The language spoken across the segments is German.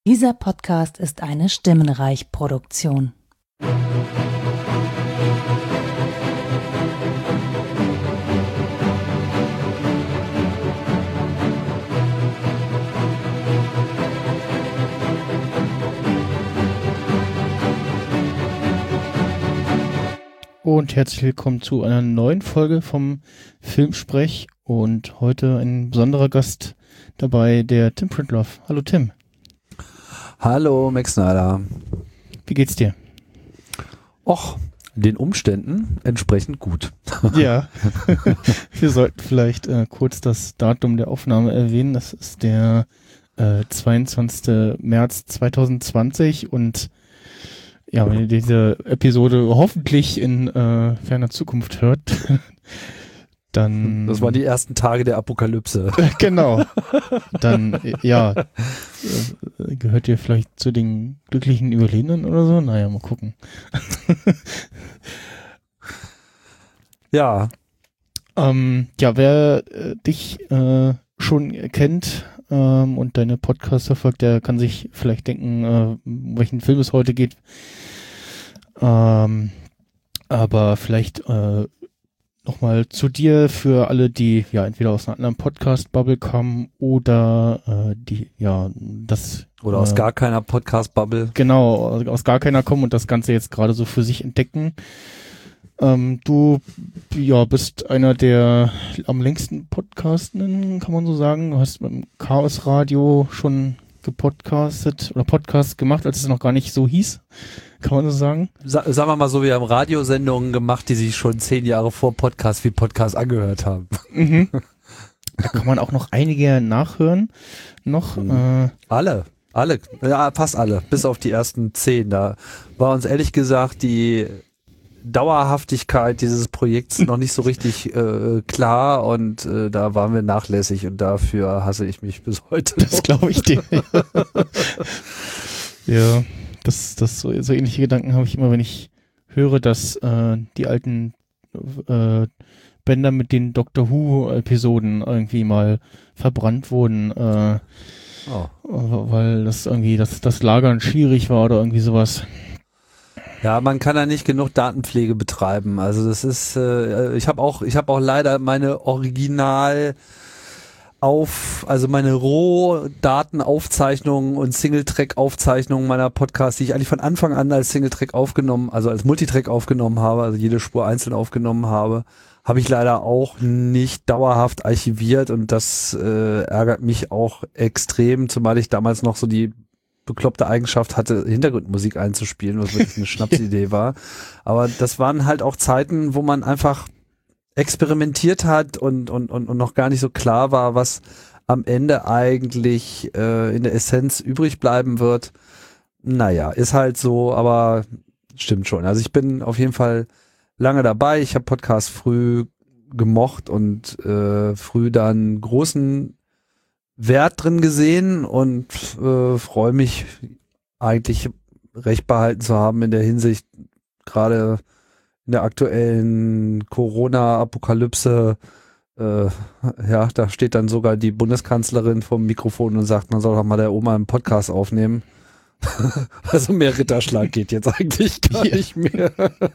Dieser Podcast ist eine Stimmenreich-Produktion. Und herzlich willkommen zu einer neuen Folge vom Filmsprech. Und heute ein besonderer Gast dabei, der Tim Pritlove. Hallo Tim. Hallo Max Snyder. Wie geht's dir? Och, den Umständen entsprechend gut. Ja, wir sollten vielleicht kurz das Datum der Aufnahme erwähnen. Das ist der 22. März 2020 und ja, wenn ihr diese Episode hoffentlich in ferner Zukunft hört, dann... Das waren die ersten Tage der Apokalypse. Genau. Dann, ja, gehört ihr vielleicht zu den glücklichen Überlebenden oder so? Naja, mal gucken. Ja. Ja, wer dich schon kennt und deine Podcasts verfolgt, der kann sich vielleicht denken, um welchen Film es heute geht. Aber vielleicht nochmal zu dir für alle, die ja entweder aus einer anderen Podcast-Bubble kommen oder die, ja, das... Oder aus gar keiner Podcast-Bubble. Genau, aus gar keiner kommen und das Ganze jetzt gerade so für sich entdecken. Du ja, bist einer der am längsten Podcastenden, kann man so sagen. Du hast mit dem Chaos Radio schon gepodcastet oder Podcast gemacht, als es noch gar nicht so hieß. Kann man so sagen? Sagen wir mal so, wir haben Radiosendungen gemacht, die sich schon 10 Jahre vor Podcast wie Podcast angehört haben. Mhm. Da kann man auch noch einige nachhören. Noch. Alle, ja, fast alle, bis auf die ersten 10. Da war uns ehrlich gesagt die Dauerhaftigkeit dieses Projekts noch nicht so richtig klar und da waren wir nachlässig und dafür hasse ich mich bis heute. Das glaube ich dir. Ja, so ähnliche Gedanken habe ich immer, wenn ich höre, dass die alten Bänder mit den Doctor Who-Episoden irgendwie mal verbrannt wurden, weil das irgendwie das Lagern schwierig war oder irgendwie sowas. Ja, man kann da nicht genug Datenpflege betreiben. Also das ist, ich habe auch leider meine meine Rohdatenaufzeichnungen und Singletrack-Aufzeichnungen meiner Podcasts, die ich eigentlich von Anfang an als Singletrack aufgenommen, also als Multitrack aufgenommen habe, also jede Spur einzeln aufgenommen habe ich leider auch nicht dauerhaft archiviert und das ärgert mich auch extrem, zumal ich damals noch so die bekloppte Eigenschaft hatte, Hintergrundmusik einzuspielen, was wirklich eine Schnapsidee war. Aber das waren halt auch Zeiten, wo man einfach experimentiert hat und noch gar nicht so klar war, was am Ende eigentlich in der Essenz übrig bleiben wird. Naja, ist halt so, aber stimmt schon. Also ich bin auf jeden Fall lange dabei. Ich habe Podcasts früh gemocht und früh dann großen Wert drin gesehen und freue mich eigentlich recht behalten zu haben in der Hinsicht, gerade in der aktuellen Corona-Apokalypse, ja, da steht dann sogar die Bundeskanzlerin vom Mikrofon und sagt, man soll doch mal der Oma einen Podcast aufnehmen. Also mehr Ritterschlag geht jetzt eigentlich gar nicht mehr.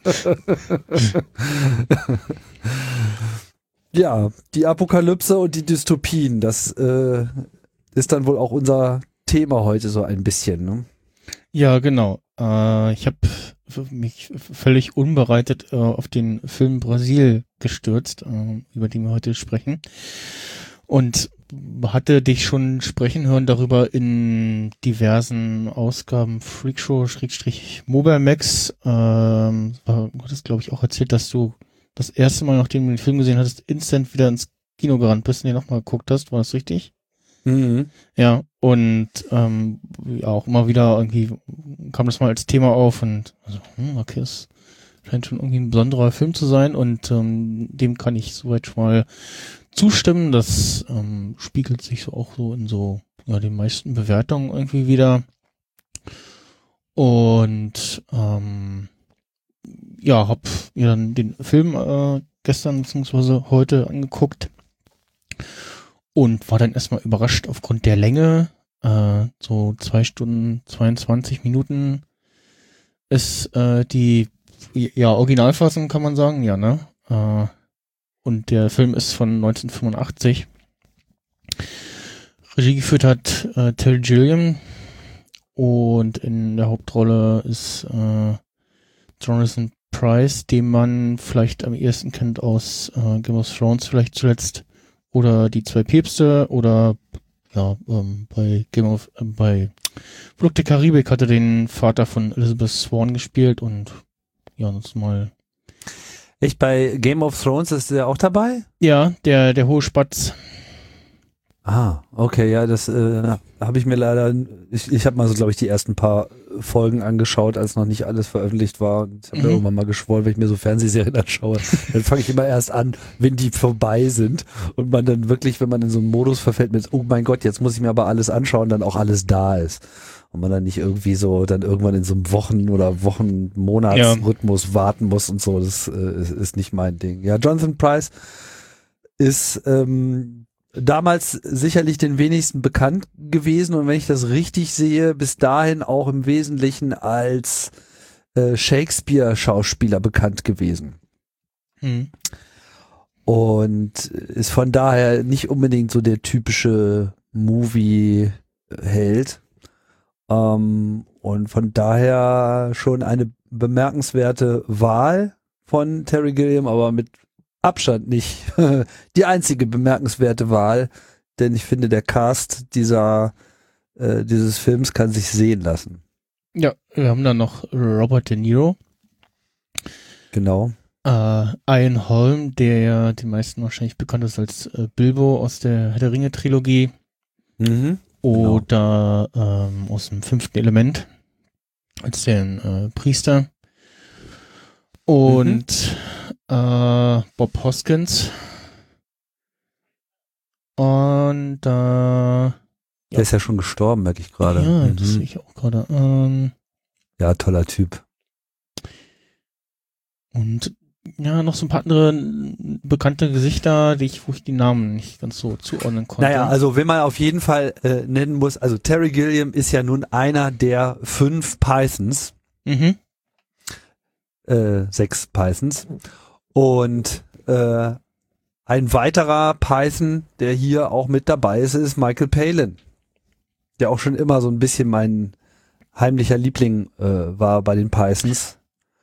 Ja, die Apokalypse und die Dystopien, das ist dann wohl auch unser Thema heute so ein bisschen, ne? Ja, genau. Ich habe mich völlig unbereitet auf den Film Brasil gestürzt, über den wir heute sprechen. Und hatte dich schon sprechen hören darüber in diversen Ausgaben Freakshow, Mobile-Max. Du hattest, glaube ich, auch erzählt, dass du das erste Mal, nachdem du den Film gesehen hattest, instant wieder ins Kino gerannt bist und den nochmal geguckt hast. War das richtig? Mhm. Ja, und ja, auch immer wieder irgendwie kam das mal als Thema auf und also, okay, es scheint schon irgendwie ein besonderer Film zu sein und dem kann ich soweit schon mal zustimmen. Das spiegelt sich so auch so in so den meisten Bewertungen irgendwie wieder. Und ja, hab mir dann den Film gestern bzw. heute angeguckt und war dann erstmal überrascht aufgrund der Länge, so 2 Stunden 22 Minuten ist die Originalfassung, kann man sagen, ja, ne? Und der Film ist von 1985. Regie geführt hat Terry Gilliam und in der Hauptrolle ist Jonathan Pryce, den man vielleicht am ehesten kennt aus Game of Thrones vielleicht zuletzt, oder Die zwei Päpste, oder bei Flug der Karibik hat er den Vater von Elizabeth Swann gespielt und ja, das mal. Echt, bei Game of Thrones ist der auch dabei? Ja, der hohe Spatz. Ah, okay, ja, das habe ich mir leider, ich habe mal so, glaube ich, die ersten paar Folgen angeschaut, als noch nicht alles veröffentlicht war. Ich habe irgendwann mal geschworen, wenn ich mir so Fernsehserien anschaue, dann fange ich immer erst an, wenn die vorbei sind und man dann wirklich, wenn man in so einen Modus verfällt mit, oh mein Gott, jetzt muss ich mir aber alles anschauen, dann auch alles da ist. Und man dann nicht irgendwie so dann irgendwann in so einem Monatsrhythmus warten muss und so, das ist nicht mein Ding. Ja, Jonathan Pryce ist damals sicherlich den wenigsten bekannt gewesen und wenn ich das richtig sehe, bis dahin auch im Wesentlichen als Shakespeare-Schauspieler bekannt gewesen. Mhm. Und ist von daher nicht unbedingt so der typische Movie-Held. Und von daher schon eine bemerkenswerte Wahl von Terry Gilliam, aber mit Abstand nicht die einzige bemerkenswerte Wahl, denn ich finde, der Cast dieses Films kann sich sehen lassen. Ja, wir haben dann noch Robert De Niro. Genau. Ian Holm, der ja den meisten wahrscheinlich bekannt ist als Bilbo aus der Herr der Ringe Trilogie. Mhm. Oder aus dem 5. Element als den Priester. Und Bob Hoskins. Und der ist ja schon gestorben, merke ich gerade. Ja, das sehe ich auch gerade. Ja, toller Typ. Und ja, noch so ein paar andere bekannte Gesichter, wo ich die Namen nicht ganz so zuordnen konnte. Naja, also wenn man auf jeden Fall nennen muss, also Terry Gilliam ist ja nun einer der 5 Pythons. 6 Pythons. Und ein weiterer Python, der hier auch mit dabei ist Michael Palin. Der auch schon immer so ein bisschen mein heimlicher Liebling war bei den Pythons.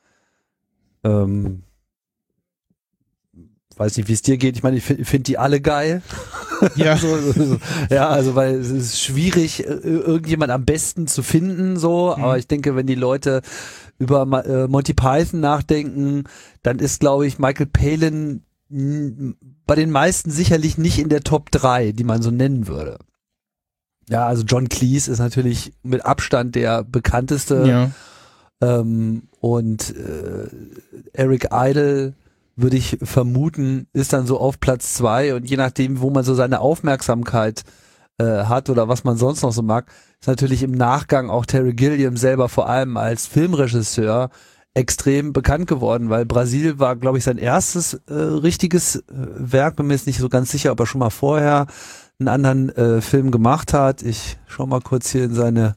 Weiß nicht, wie es dir geht. Ich meine, ich finde die alle geil. Ja. Ja, also weil es ist schwierig, irgendjemand am besten zu finden, so. Aber ich denke, wenn die Leute über Monty Python nachdenken, dann ist, glaube ich, Michael Palin bei den meisten sicherlich nicht in der Top 3, die man so nennen würde. Ja, also John Cleese ist natürlich mit Abstand der bekannteste. Ja. Und Eric Idle, würde ich vermuten, ist dann so auf Platz 2 und je nachdem, wo man so seine Aufmerksamkeit hat oder was man sonst noch so mag, ist natürlich im Nachgang auch Terry Gilliam selber vor allem als Filmregisseur extrem bekannt geworden, weil Brasil war, glaube ich, sein erstes richtiges Werk. Bin mir jetzt nicht so ganz sicher, ob er schon mal vorher einen anderen Film gemacht hat. Ich schau mal kurz hier in seine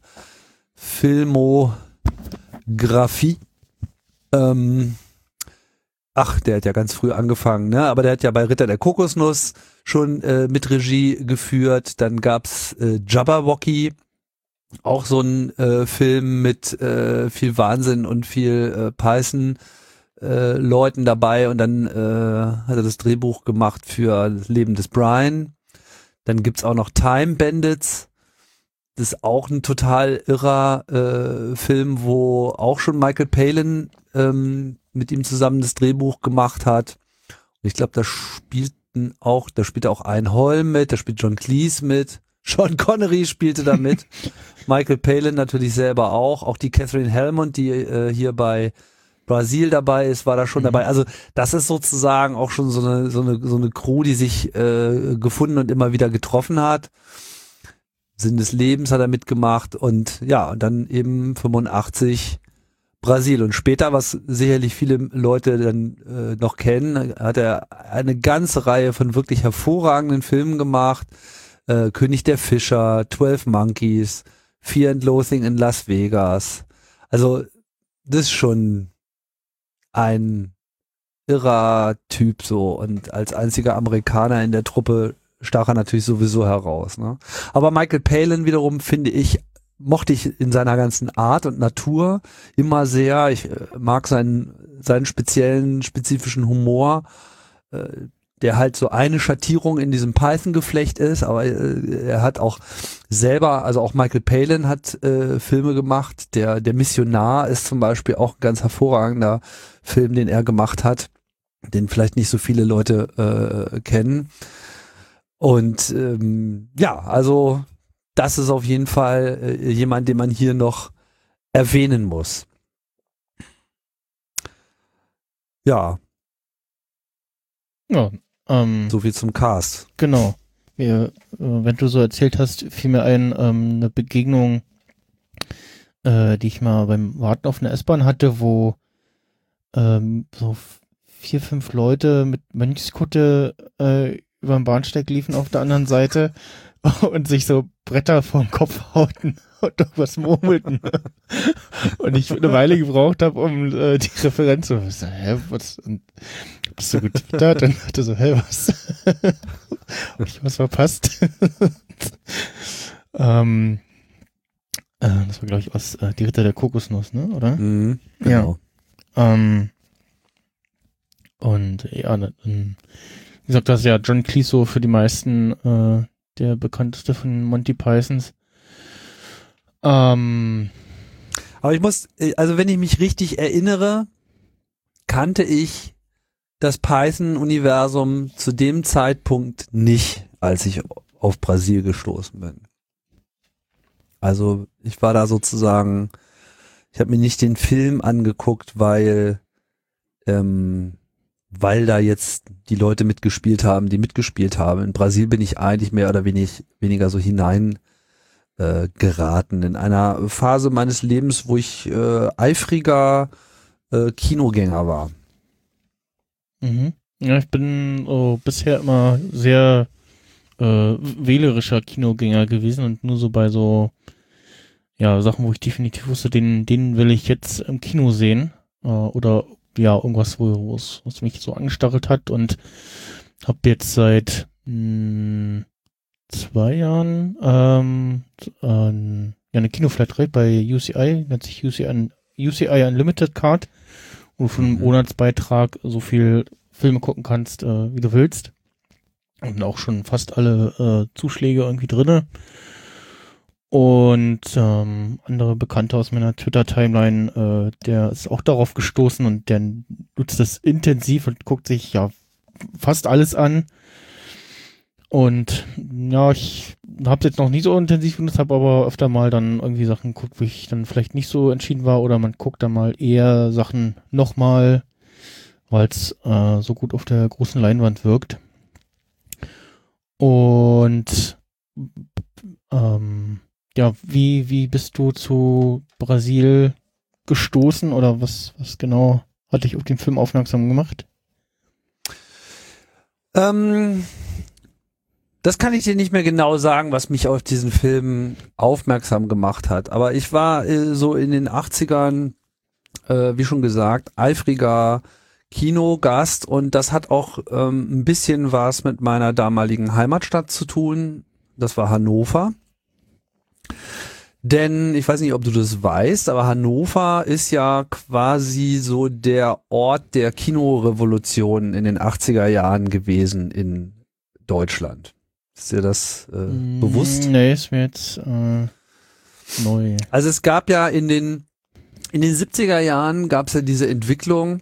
Filmografie. Der hat ja ganz früh angefangen, ne? Aber der hat ja bei Ritter der Kokosnuss schon mit Regie geführt. Dann gab's Jabberwocky, auch so ein Film mit viel Wahnsinn und viel Python-Leuten dabei. Und dann hat er das Drehbuch gemacht für das Leben des Brian. Dann gibt's auch noch Time Bandits. Das ist auch ein total irrer Film, wo auch schon Michael Palin mit ihm zusammen das Drehbuch gemacht hat. Und ich glaube, da spielt auch Ian Holm mit, da spielt John Cleese mit, Sean Connery spielte da mit, Michael Palin natürlich selber auch die Catherine Helmond, die hier bei Brasil dabei ist, war da schon dabei. Also das ist sozusagen auch schon so eine Crew, die sich gefunden und immer wieder getroffen hat. Sinn des Lebens hat er mitgemacht und ja, dann eben 85 Brasil. Und später, was sicherlich viele Leute dann noch kennen, hat er eine ganze Reihe von wirklich hervorragenden Filmen gemacht. König der Fischer, 12 Monkeys, Fear and Loathing in Las Vegas. Also das ist schon ein irrer Typ so und als einziger Amerikaner in der Truppe stach er natürlich sowieso heraus. Ne? Aber Michael Palin wiederum mochte ich in seiner ganzen Art und Natur immer sehr. Ich mag seinen spezifischen Humor, der halt so eine Schattierung in diesem Python-Geflecht ist, aber er hat auch selber, also auch Michael Palin hat Filme gemacht. Der Missionar ist zum Beispiel auch ein ganz hervorragender Film, den er gemacht hat, den vielleicht nicht so viele Leute kennen. Und also das ist auf jeden Fall jemand, den man hier noch erwähnen muss. Ja. Ja. So viel zum Cast. Genau. Wenn du so erzählt hast, fiel mir ein, eine Begegnung, die ich mal beim Warten auf eine S-Bahn hatte, wo so 4, 5 Leute mit Mönchskutte über den Bahnsteig liefen auf der anderen Seite und sich so Bretter vorm Kopf hauten und irgendwas murmelten. Und ich eine Weile gebraucht habe, um die Referenz zu wissen. Hä, was? Und bist du getwittert? Dann hatte so, hä, was? Hab ich was verpasst? Das war, glaube ich, aus Die Ritter der Kokosnuss, ne? Oder? Mhm, genau. Ja. Und ja, wie gesagt, das ist ja John Cleese für die meisten der bekannteste von Monty Pythons. Aber ich muss, also wenn ich mich richtig erinnere, kannte ich das Python-Universum zu dem Zeitpunkt nicht, als ich auf Brasil gestoßen bin. Also ich war da sozusagen, ich habe mir nicht den Film angeguckt, weil da jetzt die Leute mitgespielt haben, die mitgespielt haben. In Brasil bin ich eigentlich mehr oder weniger so hinein geraten in einer Phase meines Lebens, wo ich eifriger Kinogänger war. Mhm. Ja, ich bin bisher immer sehr wählerischer Kinogänger gewesen und nur so bei so Sachen, wo ich definitiv wusste, den will ich jetzt im Kino sehen oder ja, irgendwas, was mich so angestarrt hat und habe jetzt seit 2 Jahren eine Kinoflatrate bei UCI, nennt sich UCI Unlimited Card, wo du für einen Monatsbeitrag so viel Filme gucken kannst, wie du willst. Und auch schon fast alle Zuschläge irgendwie drinne. Und andere Bekannte aus meiner Twitter-Timeline, der ist auch darauf gestoßen und der nutzt das intensiv und guckt sich ja fast alles an. Und ja, ich habe es jetzt noch nie so intensiv benutzt, habe aber öfter mal dann irgendwie Sachen geguckt, wo ich dann vielleicht nicht so entschieden war, oder man guckt dann mal eher Sachen nochmal, weil es so gut auf der großen Leinwand wirkt. Und wie bist du zu Brasil gestoßen oder was genau hat dich auf den Film aufmerksam gemacht? Das kann ich dir nicht mehr genau sagen, was mich auf diesen Film aufmerksam gemacht hat. Aber ich war so in den 80ern, wie schon gesagt, eifriger Kinogast, und das hat auch ein bisschen was mit meiner damaligen Heimatstadt zu tun. Das war Hannover. Denn ich weiß nicht, ob du das weißt, aber Hannover ist ja quasi so der Ort der Kinorevolution in den 80er Jahren gewesen in Deutschland. Ist dir das bewusst? Nee, ist mir jetzt neu. Also es gab ja in den 70er Jahren gab es ja diese Entwicklung,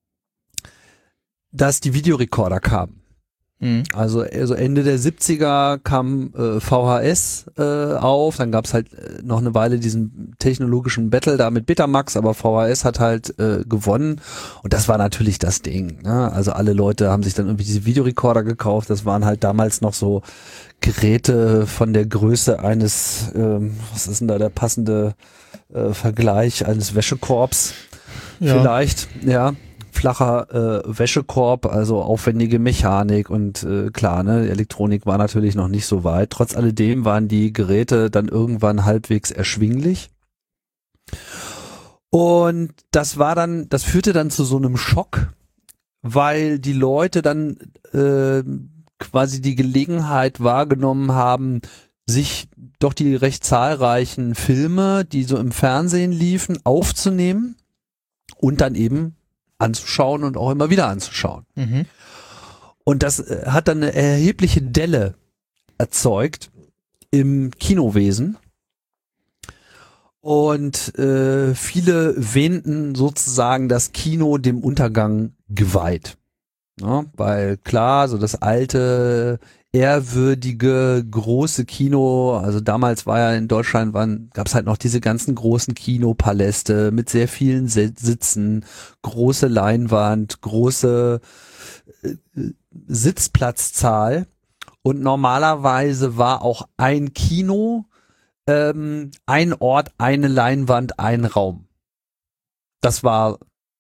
dass die Videorekorder kamen. Also Ende der 70er kam VHS auf, dann gab es halt noch eine Weile diesen technologischen Battle da mit Betamax, aber VHS hat halt gewonnen, und das war natürlich das Ding, ne? Also alle Leute haben sich dann irgendwie diese Videorekorder gekauft, das waren halt damals noch so Geräte von der Größe eines, was ist denn da der passende Vergleich, eines Wäschekorbs vielleicht, ja. flacher Wäschekorb, also aufwendige Mechanik und klar, ne, Elektronik war natürlich noch nicht so weit. Trotz alledem waren die Geräte dann irgendwann halbwegs erschwinglich. Und das führte dann zu so einem Schock, weil die Leute dann quasi die Gelegenheit wahrgenommen haben, sich doch die recht zahlreichen Filme, die so im Fernsehen liefen, aufzunehmen und dann eben anzuschauen und auch immer wieder anzuschauen. Mhm. Und das hat dann eine erhebliche Delle erzeugt im Kinowesen. Und viele wähnten sozusagen das Kino dem Untergang geweiht. Ja, weil klar, so das alte, ehrwürdige, große Kino, also damals war ja in Deutschland, gab es halt noch diese ganzen großen Kinopaläste mit sehr vielen Sitzen, große Leinwand, große Sitzplatzzahl und normalerweise war auch ein Kino, ein Ort, eine Leinwand, ein Raum. Das war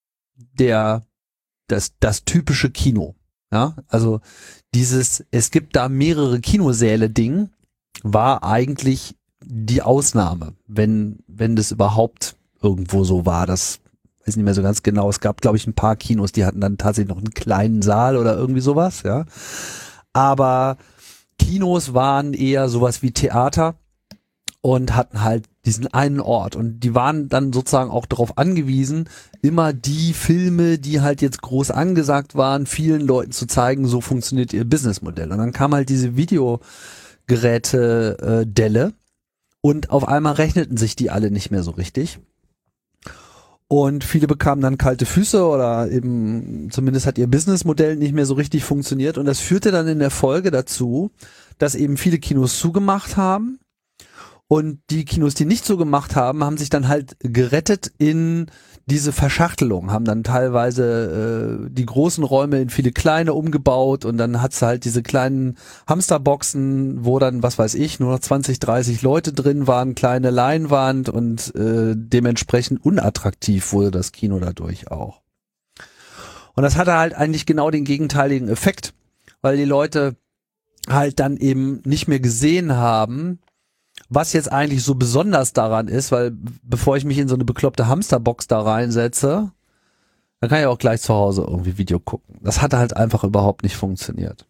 das typische Kino. Ja, also es gibt da mehrere Kinosäle Ding war eigentlich die Ausnahme, wenn das überhaupt irgendwo so war. Das weiß nicht mehr so ganz genau. Es gab, glaube ich, ein paar Kinos, die hatten dann tatsächlich noch einen kleinen Saal oder irgendwie sowas, ja. Aber Kinos waren eher sowas wie Theater und hatten halt diesen einen Ort. Und die waren dann sozusagen auch darauf angewiesen, immer die Filme, die halt jetzt groß angesagt waren, vielen Leuten zu zeigen, so funktioniert ihr Businessmodell. Und dann kam halt diese Videogeräte-Delle und auf einmal rechneten sich die alle nicht mehr so richtig. Und viele bekamen dann kalte Füße oder eben zumindest hat ihr Businessmodell nicht mehr so richtig funktioniert. Und das führte dann in der Folge dazu, dass eben viele Kinos zugemacht haben. Und die Kinos, die nicht so gemacht haben, haben sich dann halt gerettet in diese Verschachtelung, haben dann teilweise die großen Räume in viele kleine umgebaut und dann hat's halt diese kleinen Hamsterboxen, wo dann, was weiß ich, nur noch 20, 30 Leute drin waren, kleine Leinwand und dementsprechend unattraktiv wurde das Kino dadurch auch. Und das hatte halt eigentlich genau den gegenteiligen Effekt, weil die Leute halt dann eben nicht mehr gesehen haben, was jetzt eigentlich so besonders daran ist, weil bevor ich mich in so eine bekloppte Hamsterbox da reinsetze, dann kann ich auch gleich zu Hause irgendwie Video gucken. Das hat halt einfach überhaupt nicht funktioniert.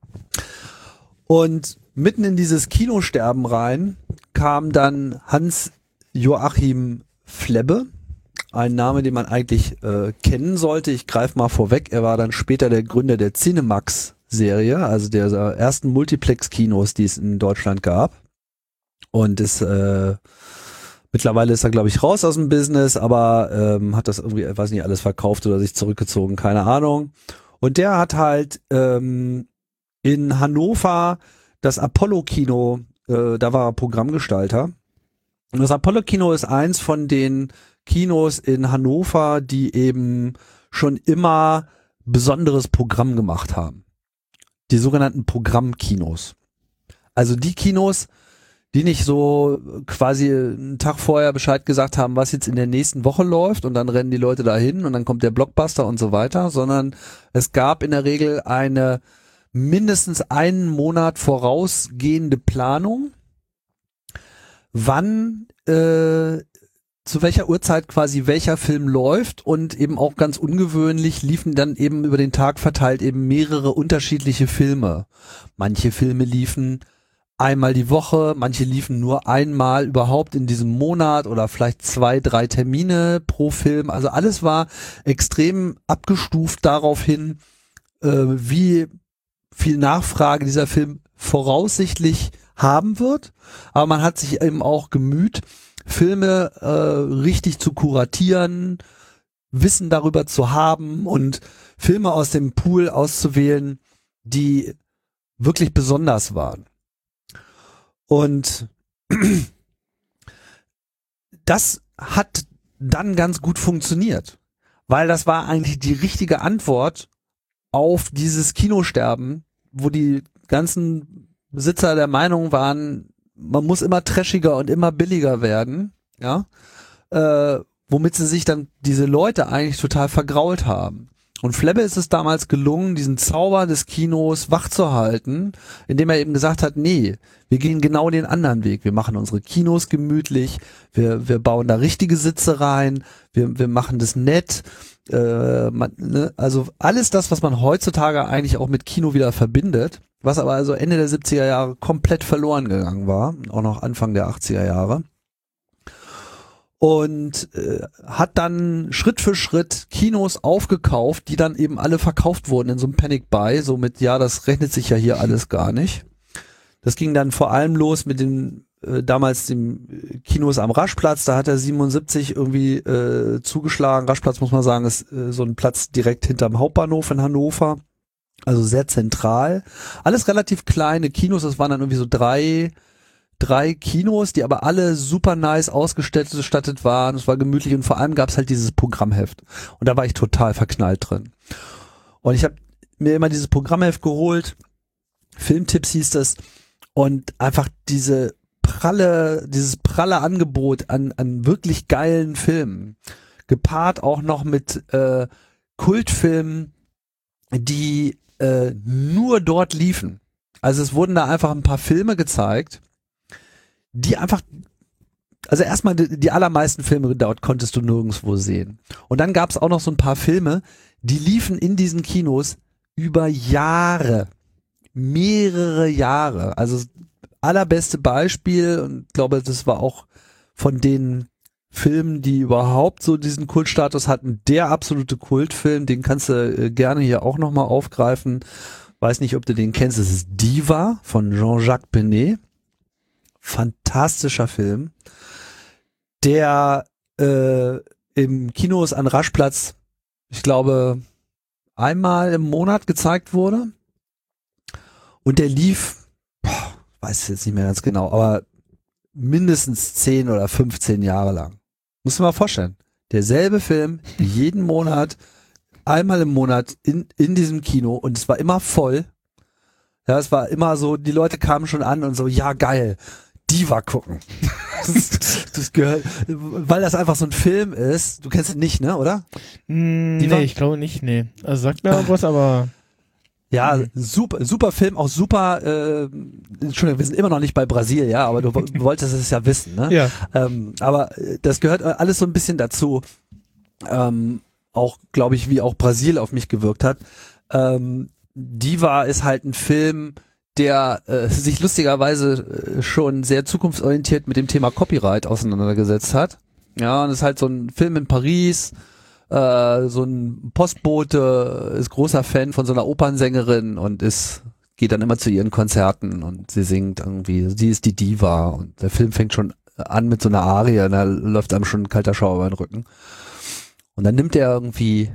Und mitten in dieses Kinosterben rein kam dann Hans-Joachim Flebbe, ein Name, den man eigentlich kennen sollte. Ich greife mal vorweg, er war dann später der Gründer der Cinemax-Serie, also der ersten Multiplex-Kinos, die es in Deutschland gab. Und mittlerweile ist er, glaube ich, raus aus dem Business, aber hat das irgendwie, weiß nicht, alles verkauft oder sich zurückgezogen, keine Ahnung. Und der hat halt in Hannover das Apollo-Kino, da war er Programmgestalter. Und das Apollo-Kino ist eins von den Kinos in Hannover, die eben schon immer besonderes Programm gemacht haben. Die sogenannten Programmkinos. Also die Kinos, die nicht so quasi einen Tag vorher Bescheid gesagt haben, was jetzt in der nächsten Woche läuft und dann rennen die Leute dahin und dann kommt der Blockbuster und so weiter, sondern es gab in der Regel eine mindestens einen Monat vorausgehende Planung, wann zu welcher Uhrzeit quasi welcher Film läuft und eben auch ganz ungewöhnlich liefen dann eben über den Tag verteilt eben mehrere unterschiedliche Filme. Manche Filme liefen einmal die Woche, manche liefen nur einmal überhaupt in diesem Monat oder vielleicht 2, 3 Termine pro Film. Also alles war extrem abgestuft darauf hin, wie viel Nachfrage dieser Film voraussichtlich haben wird. Aber man hat sich eben auch gemüht, Filme richtig zu kuratieren, Wissen darüber zu haben und Filme aus dem Pool auszuwählen, die wirklich besonders waren. Und das hat dann ganz gut funktioniert, weil das war eigentlich die richtige Antwort auf dieses Kinosterben, wo die ganzen Besitzer der Meinung waren, man muss immer trashiger und immer billiger werden, ja, womit sie sich dann diese Leute eigentlich total vergrault haben. Und Flebbe ist es damals gelungen, diesen Zauber des Kinos wachzuhalten, indem er eben gesagt hat, nee, wir gehen genau den anderen Weg. Wir machen unsere Kinos gemütlich, wir bauen da richtige Sitze rein, wir machen das nett. Also alles das, was man heutzutage eigentlich auch mit Kino wieder verbindet, was aber also Ende der 70er Jahre komplett verloren gegangen war, auch noch Anfang der 80er Jahre. Und hat dann Schritt für Schritt Kinos aufgekauft, die dann eben alle verkauft wurden in so einem Panic Buy, so mit, ja, das rechnet sich ja hier alles gar nicht. Das ging dann vor allem los mit den damals dem Kinos am Raschplatz, da hat er 77 irgendwie zugeschlagen. Raschplatz, muss man sagen, ist so ein Platz direkt hinterm Hauptbahnhof in Hannover, also sehr zentral. Alles relativ kleine Kinos, das waren dann irgendwie so drei Kinos, die aber alle super nice ausgestattet waren. Es war gemütlich und vor allem gab es halt dieses Programmheft. Und da war ich total verknallt drin. Und ich habe mir immer dieses Programmheft geholt, Filmtipps hieß das, und einfach dieses pralle Angebot an wirklich geilen Filmen, gepaart auch noch mit Kultfilmen, die nur dort liefen. Also es wurden da einfach ein paar Filme gezeigt, die einfach, also erstmal die allermeisten Filme dort konntest du nirgendwo sehen. Und dann gab es auch noch so ein paar Filme, die liefen in diesen Kinos über Jahre, mehrere Jahre. Also allerbeste Beispiel, und ich glaube, das war auch von den Filmen, die überhaupt so diesen Kultstatus hatten, der absolute Kultfilm, den kannst du gerne hier auch nochmal aufgreifen. Weiß nicht, ob du den kennst, es ist Diva von Jean-Jacques Benet. Fantastischer Film, der im Kinos an Raschplatz, ich glaube, einmal im Monat gezeigt wurde. Und der lief, weiß jetzt nicht mehr ganz genau, aber mindestens 10 oder 15 Jahre lang. Muss man mal vorstellen. Derselbe Film, jeden Monat, einmal im Monat in diesem Kino, und es war immer voll. Ja, es war immer so, die Leute kamen schon an und so, ja geil, Diva gucken. Das gehört, weil das einfach so ein Film ist. Du kennst ihn nicht, ne, oder? Nee, ich glaube nicht, nee. Also sagt mir was, aber... Ja, super Film, auch super, Entschuldigung, wir sind immer noch nicht bei Brasil, ja, aber du wolltest es ja wissen, ne? Ja. Aber das gehört alles so ein bisschen dazu. Auch, glaube ich, wie auch Brasil auf mich gewirkt hat. Diva ist halt ein Film, der sich lustigerweise schon sehr zukunftsorientiert mit dem Thema Copyright auseinandergesetzt hat. Ja, und es ist halt so ein Film in Paris, so ein Postbote ist großer Fan von so einer Opernsängerin und geht dann immer zu ihren Konzerten und sie singt irgendwie, sie ist die Diva, und der Film fängt schon an mit so einer Arie und da läuft einem schon ein kalter Schauer über den Rücken. Und dann nimmt er irgendwie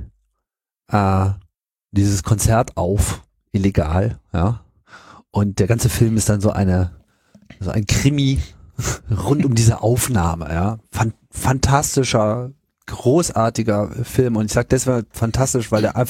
dieses Konzert auf, illegal, ja. Und der ganze Film ist dann so ein Krimi rund um diese Aufnahme, ja. Fantastischer, großartiger Film, und ich sag deshalb fantastisch, weil das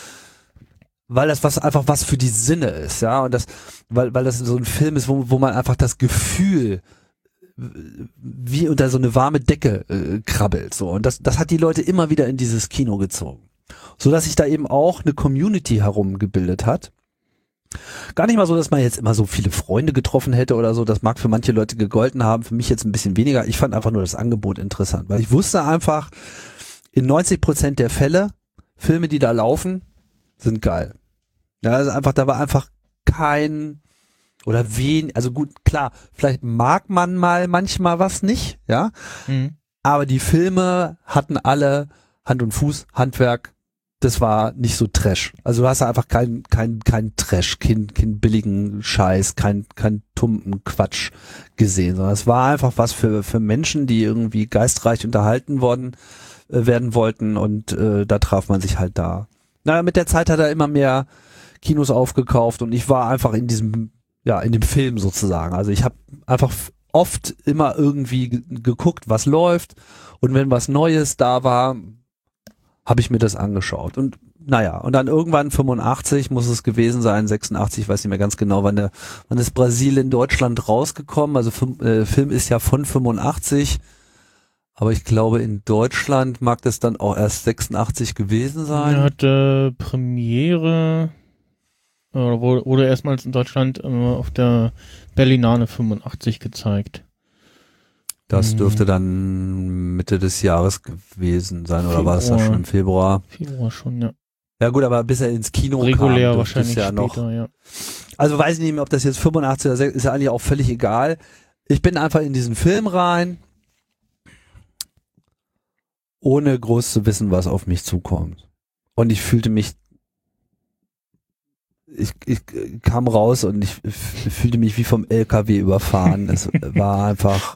was für die Sinne ist, ja, und weil das so ein Film ist, wo man einfach das Gefühl wie unter so eine warme Decke krabbelt, so, und das hat die Leute immer wieder in dieses Kino gezogen, so dass sich da eben auch eine Community herum gebildet hat. Gar nicht mal so, dass man jetzt immer so viele Freunde getroffen hätte oder so, das mag für manche Leute gegolten haben, für mich jetzt ein bisschen weniger. Ich fand einfach nur das Angebot interessant, weil ich wusste einfach, in 90% der Fälle, Filme, die da laufen, sind geil. Ja, also einfach, da war einfach kein oder also gut, klar, vielleicht mag man mal manchmal was nicht, ja, aber die Filme hatten alle Hand und Fuß, Handwerk. Das war nicht so Trash. Also du hast da einfach kein Trash, kein billigen Scheiß, kein tumpen Quatsch gesehen, sondern es war einfach was für Menschen, die irgendwie geistreich unterhalten werden wollten, und da traf man sich halt da. Naja, mit der Zeit hat er immer mehr Kinos aufgekauft und ich war einfach in dem Film sozusagen. Also ich habe einfach oft immer irgendwie geguckt, was läuft, und wenn was Neues da war, habe ich mir das angeschaut. Und naja, und dann irgendwann 85 muss es gewesen sein, 86, ich weiß nicht mehr ganz genau, wann ist Brasil in Deutschland rausgekommen, also Film ist ja von 85, Aber ich glaube, in Deutschland mag das dann auch erst 86 gewesen sein. Er hatte Premiere, wurde erstmals in Deutschland auf der Berlinale 85 gezeigt. Das dürfte dann Mitte des Jahres gewesen sein, oder war es da schon im Februar? Februar schon, ja. Ja gut, aber bis er ins Kino regulär kam, wahrscheinlich ja später, noch. ja. Also weiß ich nicht mehr, ob das jetzt 85 oder 6 ist ja eigentlich auch völlig egal. Ich bin einfach in diesen Film rein, ohne groß zu wissen, was auf mich zukommt. Und ich fühlte mich, ich kam raus und ich fühlte mich wie vom LKW überfahren. Es war einfach,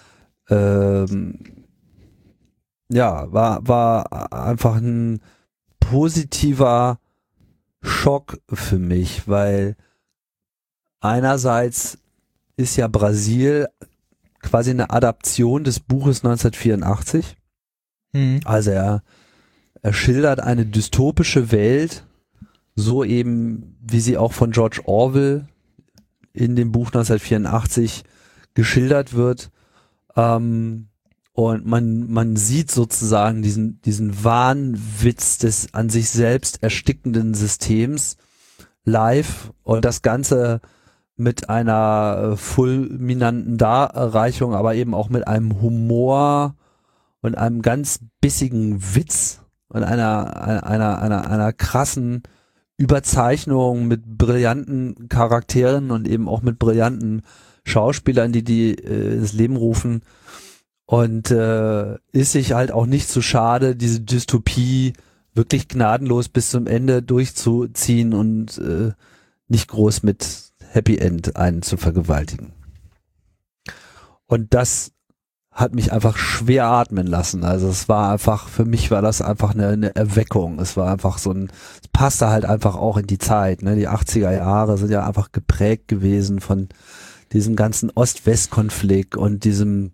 war einfach ein positiver Schock für mich, weil einerseits ist ja Brasil quasi eine Adaption des Buches 1984. Also er schildert eine dystopische Welt, so eben wie sie auch von George Orwell in dem Buch 1984 geschildert wird. Und man sieht sozusagen diesen Wahnwitz des an sich selbst erstickenden Systems live und das Ganze mit einer fulminanten Darreichung, aber eben auch mit einem Humor und einem ganz bissigen Witz und einer krassen Überzeichnung mit brillanten Charakteren und eben auch mit brillanten Schauspielern, die ins Leben rufen. Und ist sich halt auch nicht zu schade, diese Dystopie wirklich gnadenlos bis zum Ende durchzuziehen und nicht groß mit Happy End einen zu vergewaltigen. Und das hat mich einfach schwer atmen lassen. Also es war einfach, für mich war das einfach eine Erweckung. Es war einfach so es passte halt einfach auch in die Zeit. Ne? Die 80er Jahre sind ja einfach geprägt gewesen von diesem ganzen Ost-West-Konflikt und diesem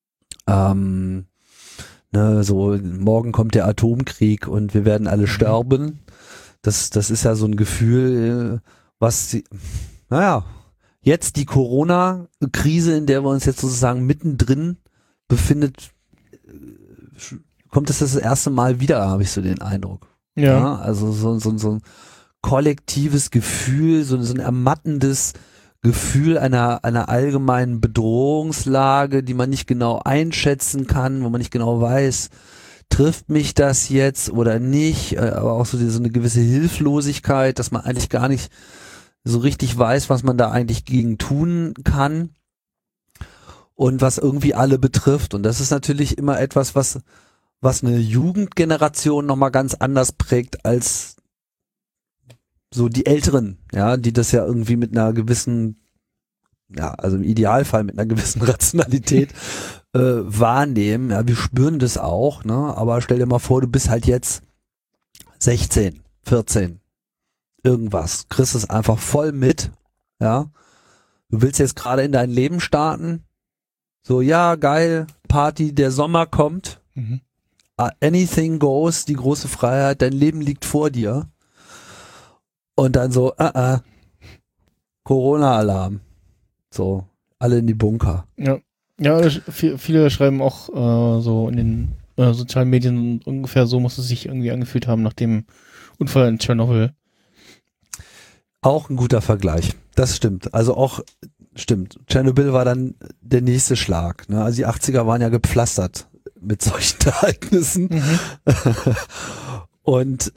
so morgen kommt der Atomkrieg und wir werden alle sterben. Das ist ja so ein Gefühl, jetzt die Corona-Krise, in der wir uns jetzt sozusagen mittendrin befindet, kommt es das erste Mal wieder, habe ich so den Eindruck. Ja, also so ein kollektives Gefühl, so ein ermattendes Gefühl einer allgemeinen Bedrohungslage, die man nicht genau einschätzen kann, wo man nicht genau weiß, trifft mich das jetzt oder nicht, aber auch so eine gewisse Hilflosigkeit, dass man eigentlich gar nicht so richtig weiß, was man da eigentlich gegen tun kann und was irgendwie alle betrifft. Und das ist natürlich immer etwas, was eine Jugendgeneration nochmal ganz anders prägt als so die Älteren, ja, die das ja irgendwie mit einer gewissen, also im Idealfall mit einer gewissen Rationalität wahrnehmen. Ja, wir spüren das auch, ne? Aber stell dir mal vor, du bist halt jetzt 16, 14, irgendwas, kriegst es einfach voll mit, ja. Du willst jetzt gerade in dein Leben starten, so, ja, geil, Party, der Sommer kommt, anything goes, die große Freiheit, dein Leben liegt vor dir. Und dann so, Corona-Alarm. So, alle in die Bunker. Ja, viele schreiben auch so in den sozialen Medien, ungefähr so muss es sich irgendwie angefühlt haben nach dem Unfall in Tschernobyl. Auch ein guter Vergleich. Das stimmt. Also auch, stimmt. Tschernobyl war dann der nächste Schlag. Ne? Also die 80er waren ja gepflastert mit solchen Ereignissen. Und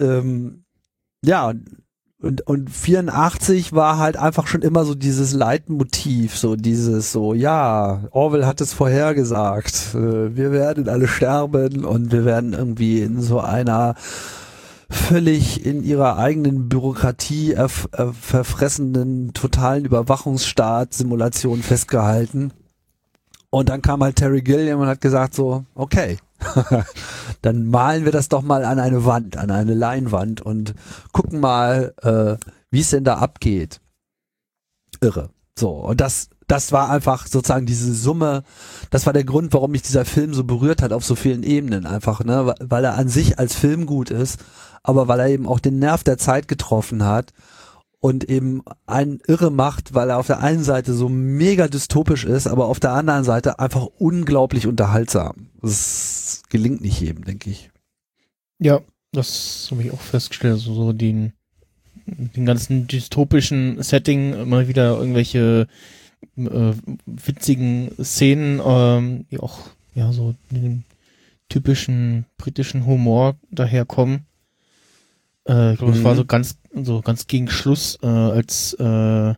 Und 84 war halt einfach schon immer so dieses Leitmotiv, so dieses so, ja, Orwell hat es vorhergesagt, wir werden alle sterben und wir werden irgendwie in so einer völlig in ihrer eigenen Bürokratie verfressenden totalen Überwachungsstaat-Simulation festgehalten. Und dann kam halt Terry Gilliam und hat gesagt so, okay, dann malen wir das doch mal an eine Wand, an eine Leinwand und gucken mal, wie es denn da abgeht. Irre. So, und das war einfach sozusagen diese Summe, das war der Grund, warum mich dieser Film so berührt hat auf so vielen Ebenen einfach, ne, weil er an sich als Film gut ist, aber weil er eben auch den Nerv der Zeit getroffen hat und eben einen irre macht, weil er auf der einen Seite so mega dystopisch ist, aber auf der anderen Seite einfach unglaublich unterhaltsam. Das gelingt nicht jedem, denke ich. Ja, das habe ich auch festgestellt, also so den ganzen dystopischen Setting immer wieder irgendwelche witzigen Szenen, die auch ja so den typischen britischen Humor daherkommen. Ich glaube, es war so ganz gegen Schluss, als da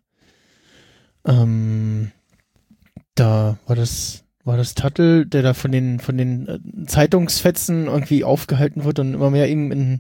war das Tuttle, der da von den Zeitungsfetzen irgendwie aufgehalten wird und immer mehr ihm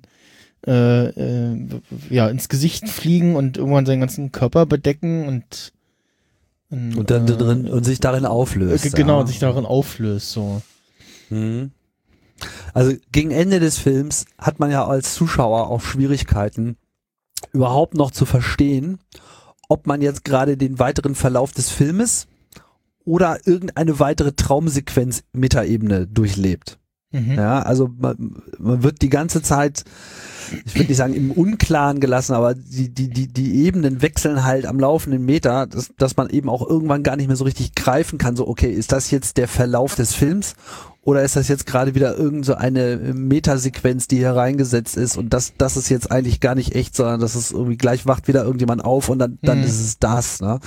ins Gesicht fliegen und irgendwann seinen ganzen Körper bedecken und dann drin und sich darin auflöst. Genau, und sich darin auflöst, so. Mhm. Also gegen Ende des Films hat man ja als Zuschauer auch Schwierigkeiten, überhaupt noch zu verstehen, ob man jetzt gerade den weiteren Verlauf des Filmes oder irgendeine weitere Traumsequenz Metaebene durchlebt. Mhm. Ja, also man wird die ganze Zeit, ich würde nicht sagen im Unklaren gelassen, aber die Ebenen wechseln halt am laufenden Meter, dass man eben auch irgendwann gar nicht mehr so richtig greifen kann, so okay, ist das jetzt der Verlauf des Films oder ist das jetzt gerade wieder irgend so eine Metasequenz, die hier reingesetzt ist und das ist jetzt eigentlich gar nicht echt, sondern das ist irgendwie gleich wacht wieder irgendjemand auf und dann ist es das, ne?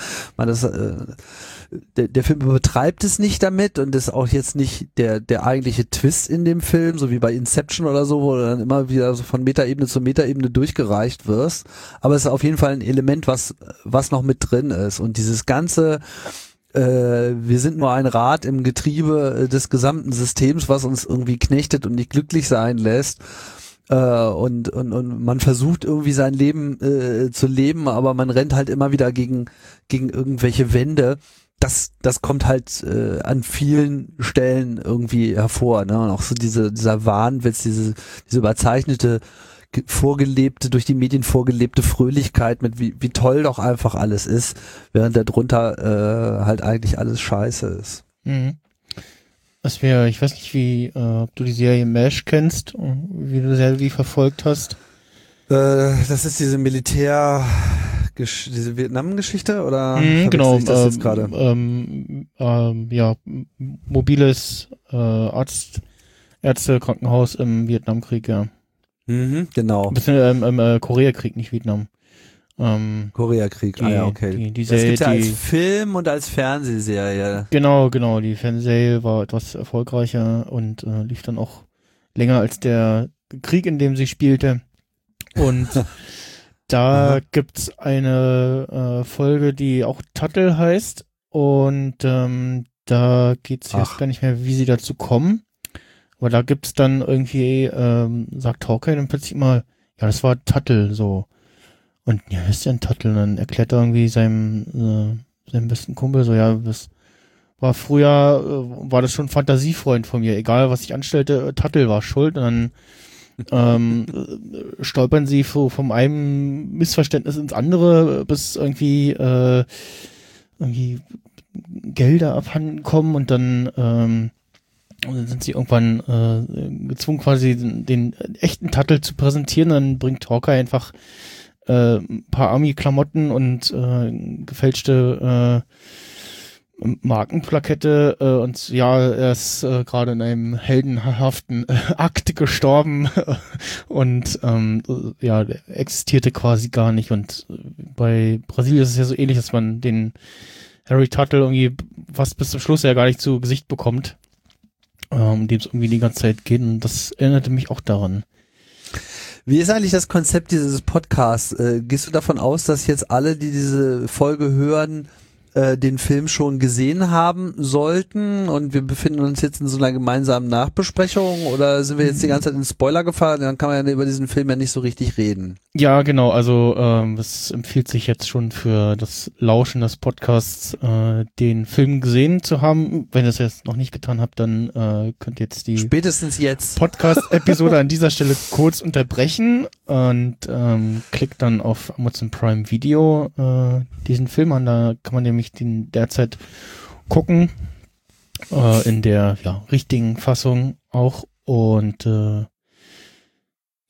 Der Film übertreibt es nicht damit und ist auch jetzt nicht der eigentliche Twist in dem Film, so wie bei Inception oder so, wo du dann immer wieder so von Metaebene zu Metaebene durchgereicht wirst. Aber es ist auf jeden Fall ein Element, was noch mit drin ist. Und dieses ganze, wir sind nur ein Rad im Getriebe des gesamten Systems, was uns irgendwie knechtet und nicht glücklich sein lässt. Und man versucht irgendwie sein Leben zu leben, aber man rennt halt immer wieder gegen irgendwelche Wände. Das kommt halt an vielen Stellen irgendwie hervor, ne? Und auch so dieser Wahnwitz, diese überzeichnete, durch die Medien vorgelebte Fröhlichkeit mit wie toll doch einfach alles ist, während darunter halt eigentlich alles scheiße ist. Mhm. Ich weiß nicht, ob du die Serie MASH kennst, wie du sie verfolgt hast. Das ist diese diese Vietnam-Geschichte oder genau, ich das jetzt gerade? Mobiles Ärzte-Krankenhaus im Vietnamkrieg, ja. Mhm, genau. Ein bisschen im Koreakrieg, nicht Vietnam. Koreakrieg, ja, okay. Das gibt's ja als Film und als Fernsehserie. Genau, die Fernsehserie war etwas erfolgreicher und lief dann auch länger als der Krieg, in dem sie spielte. Und da gibt's eine Folge, die auch Tuttle heißt und da geht's jetzt gar nicht mehr, wie sie dazu kommen. Aber da gibt's dann irgendwie, sagt Hawkeye dann plötzlich mal, ja, das war Tuttle, so. Und ja, ist ja ein Tuttle. Und dann erklärt er irgendwie seinem besten Kumpel so, ja, das war früher, war das schon ein Fantasiefreund von mir. Egal, was ich anstellte, Tuttle war schuld. Und dann stolpern sie vom einem Missverständnis ins andere, bis irgendwie Gelder abhanden kommen und dann sind sie irgendwann gezwungen, quasi den echten Tuttle zu präsentieren. Dann bringt Hawkeye einfach ein paar Army-Klamotten und gefälschte Markenplakette und ja, er ist gerade in einem heldenhaften Akt gestorben und der existierte quasi gar nicht. Und bei Brasilien ist es ja so ähnlich, dass man den Harry Tuttle irgendwie fast bis zum Schluss ja gar nicht zu Gesicht bekommt, um dem es irgendwie die ganze Zeit geht. Und das erinnerte mich auch daran. Wie ist eigentlich das Konzept dieses Podcasts? Gehst du davon aus, dass jetzt alle, die diese Folge hören, den Film schon gesehen haben sollten und wir befinden uns jetzt in so einer gemeinsamen Nachbesprechung oder sind wir jetzt die ganze Zeit in Spoiler gefahren? Dann kann man ja über diesen Film ja nicht so richtig reden. Ja, genau. Also es empfiehlt sich jetzt schon für das Lauschen des Podcasts, den Film gesehen zu haben. Wenn ihr es jetzt noch nicht getan habt, dann könnt ihr jetzt die spätestens jetzt Podcast-Episode an dieser Stelle kurz unterbrechen und klickt dann auf Amazon Prime Video diesen Film an. Da kann man nämlich den derzeit gucken, in der richtigen Fassung auch und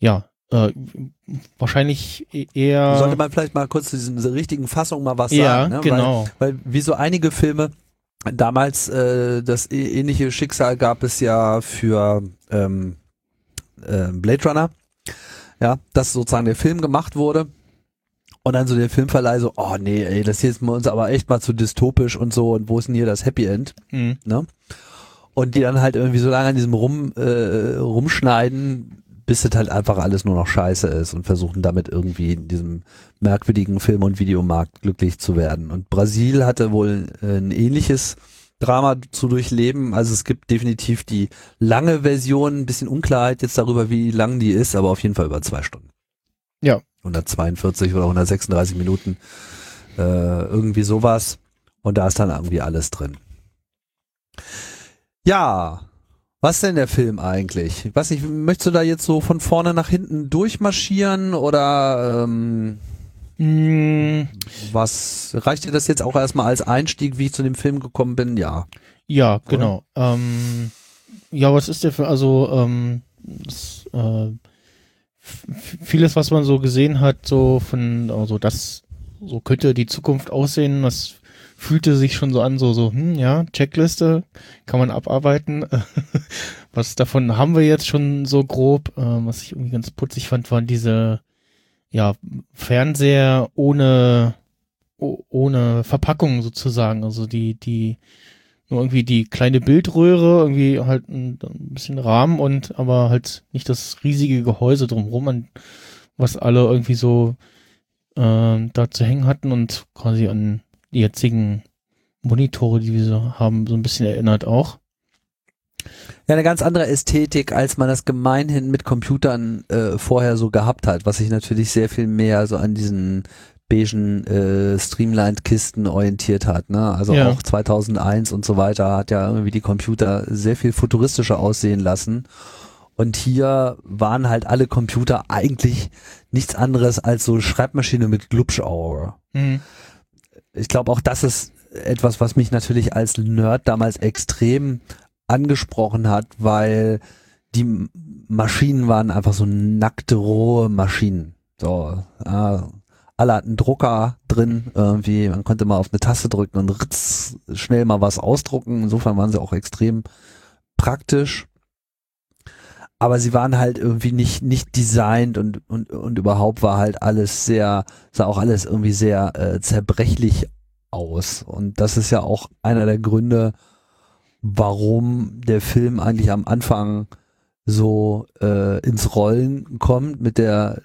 Wahrscheinlich eher... Sollte man vielleicht mal kurz zu dieser richtigen Fassung mal was ja, sagen. Ne? Genau. Weil wie so einige Filme, damals das ähnliche Schicksal gab es ja für Blade Runner, ja, dass sozusagen der Film gemacht wurde und dann so der Filmverleih so, oh nee, ey, das hier ist uns aber echt mal zu dystopisch und so und wo ist denn hier das Happy End? Mhm. Ne? Und die dann halt irgendwie so lange an diesem rumschneiden, bis das halt einfach alles nur noch scheiße ist und versuchen damit irgendwie in diesem merkwürdigen Film- und Videomarkt glücklich zu werden. Und Brasil hatte wohl ein ähnliches Drama zu durchleben. Also es gibt definitiv die lange Version, ein bisschen Unklarheit jetzt darüber, wie lang die ist, aber auf jeden Fall über 2 Stunden. Ja. 142 oder 136 Minuten, irgendwie sowas. Und da ist dann irgendwie alles drin. Ja, was denn der Film eigentlich? Ich weiß nicht, möchtest du da jetzt so von vorne nach hinten durchmarschieren oder was reicht dir das jetzt auch erstmal als Einstieg, wie ich zu dem Film gekommen bin? Ja. Ja, genau. Ja, was ist der Film? Also vieles, was man so gesehen hat, so von, also das, so könnte die Zukunft aussehen, das fühlte sich schon so an, ja, Checkliste, kann man abarbeiten. Was davon haben wir jetzt schon so grob? Was ich irgendwie ganz putzig fand, waren diese, ja, Fernseher ohne Verpackung sozusagen, also die nur irgendwie die kleine Bildröhre, irgendwie halt ein bisschen Rahmen und aber halt nicht das riesige Gehäuse drumherum, was alle irgendwie so da zu hängen hatten und quasi an die jetzigen Monitore, die wir so haben, so ein bisschen erinnert auch. Ja, eine ganz andere Ästhetik, als man das gemeinhin mit Computern vorher so gehabt hat, was sich natürlich sehr viel mehr so an diesen beigen Streamlined-Kisten orientiert hat, ne? Also ja. Auch 2001 und so weiter hat ja irgendwie die Computer sehr viel futuristischer aussehen lassen. Und hier waren halt alle Computer eigentlich nichts anderes als so Schreibmaschine mit Glubschauge. Mhm. Ich glaube auch, das ist etwas, was mich natürlich als Nerd damals extrem angesprochen hat, weil die Maschinen waren einfach so nackte, rohe Maschinen. So, alle hatten einen Drucker drin, irgendwie, man konnte mal auf eine Taste drücken und ritz, schnell mal was ausdrucken. Insofern waren sie auch extrem praktisch. Aber sie waren halt irgendwie nicht designt und überhaupt war halt alles sah auch alles irgendwie sehr zerbrechlich aus. Und das ist ja auch einer der Gründe, warum der Film eigentlich am Anfang so ins Rollen kommt mit der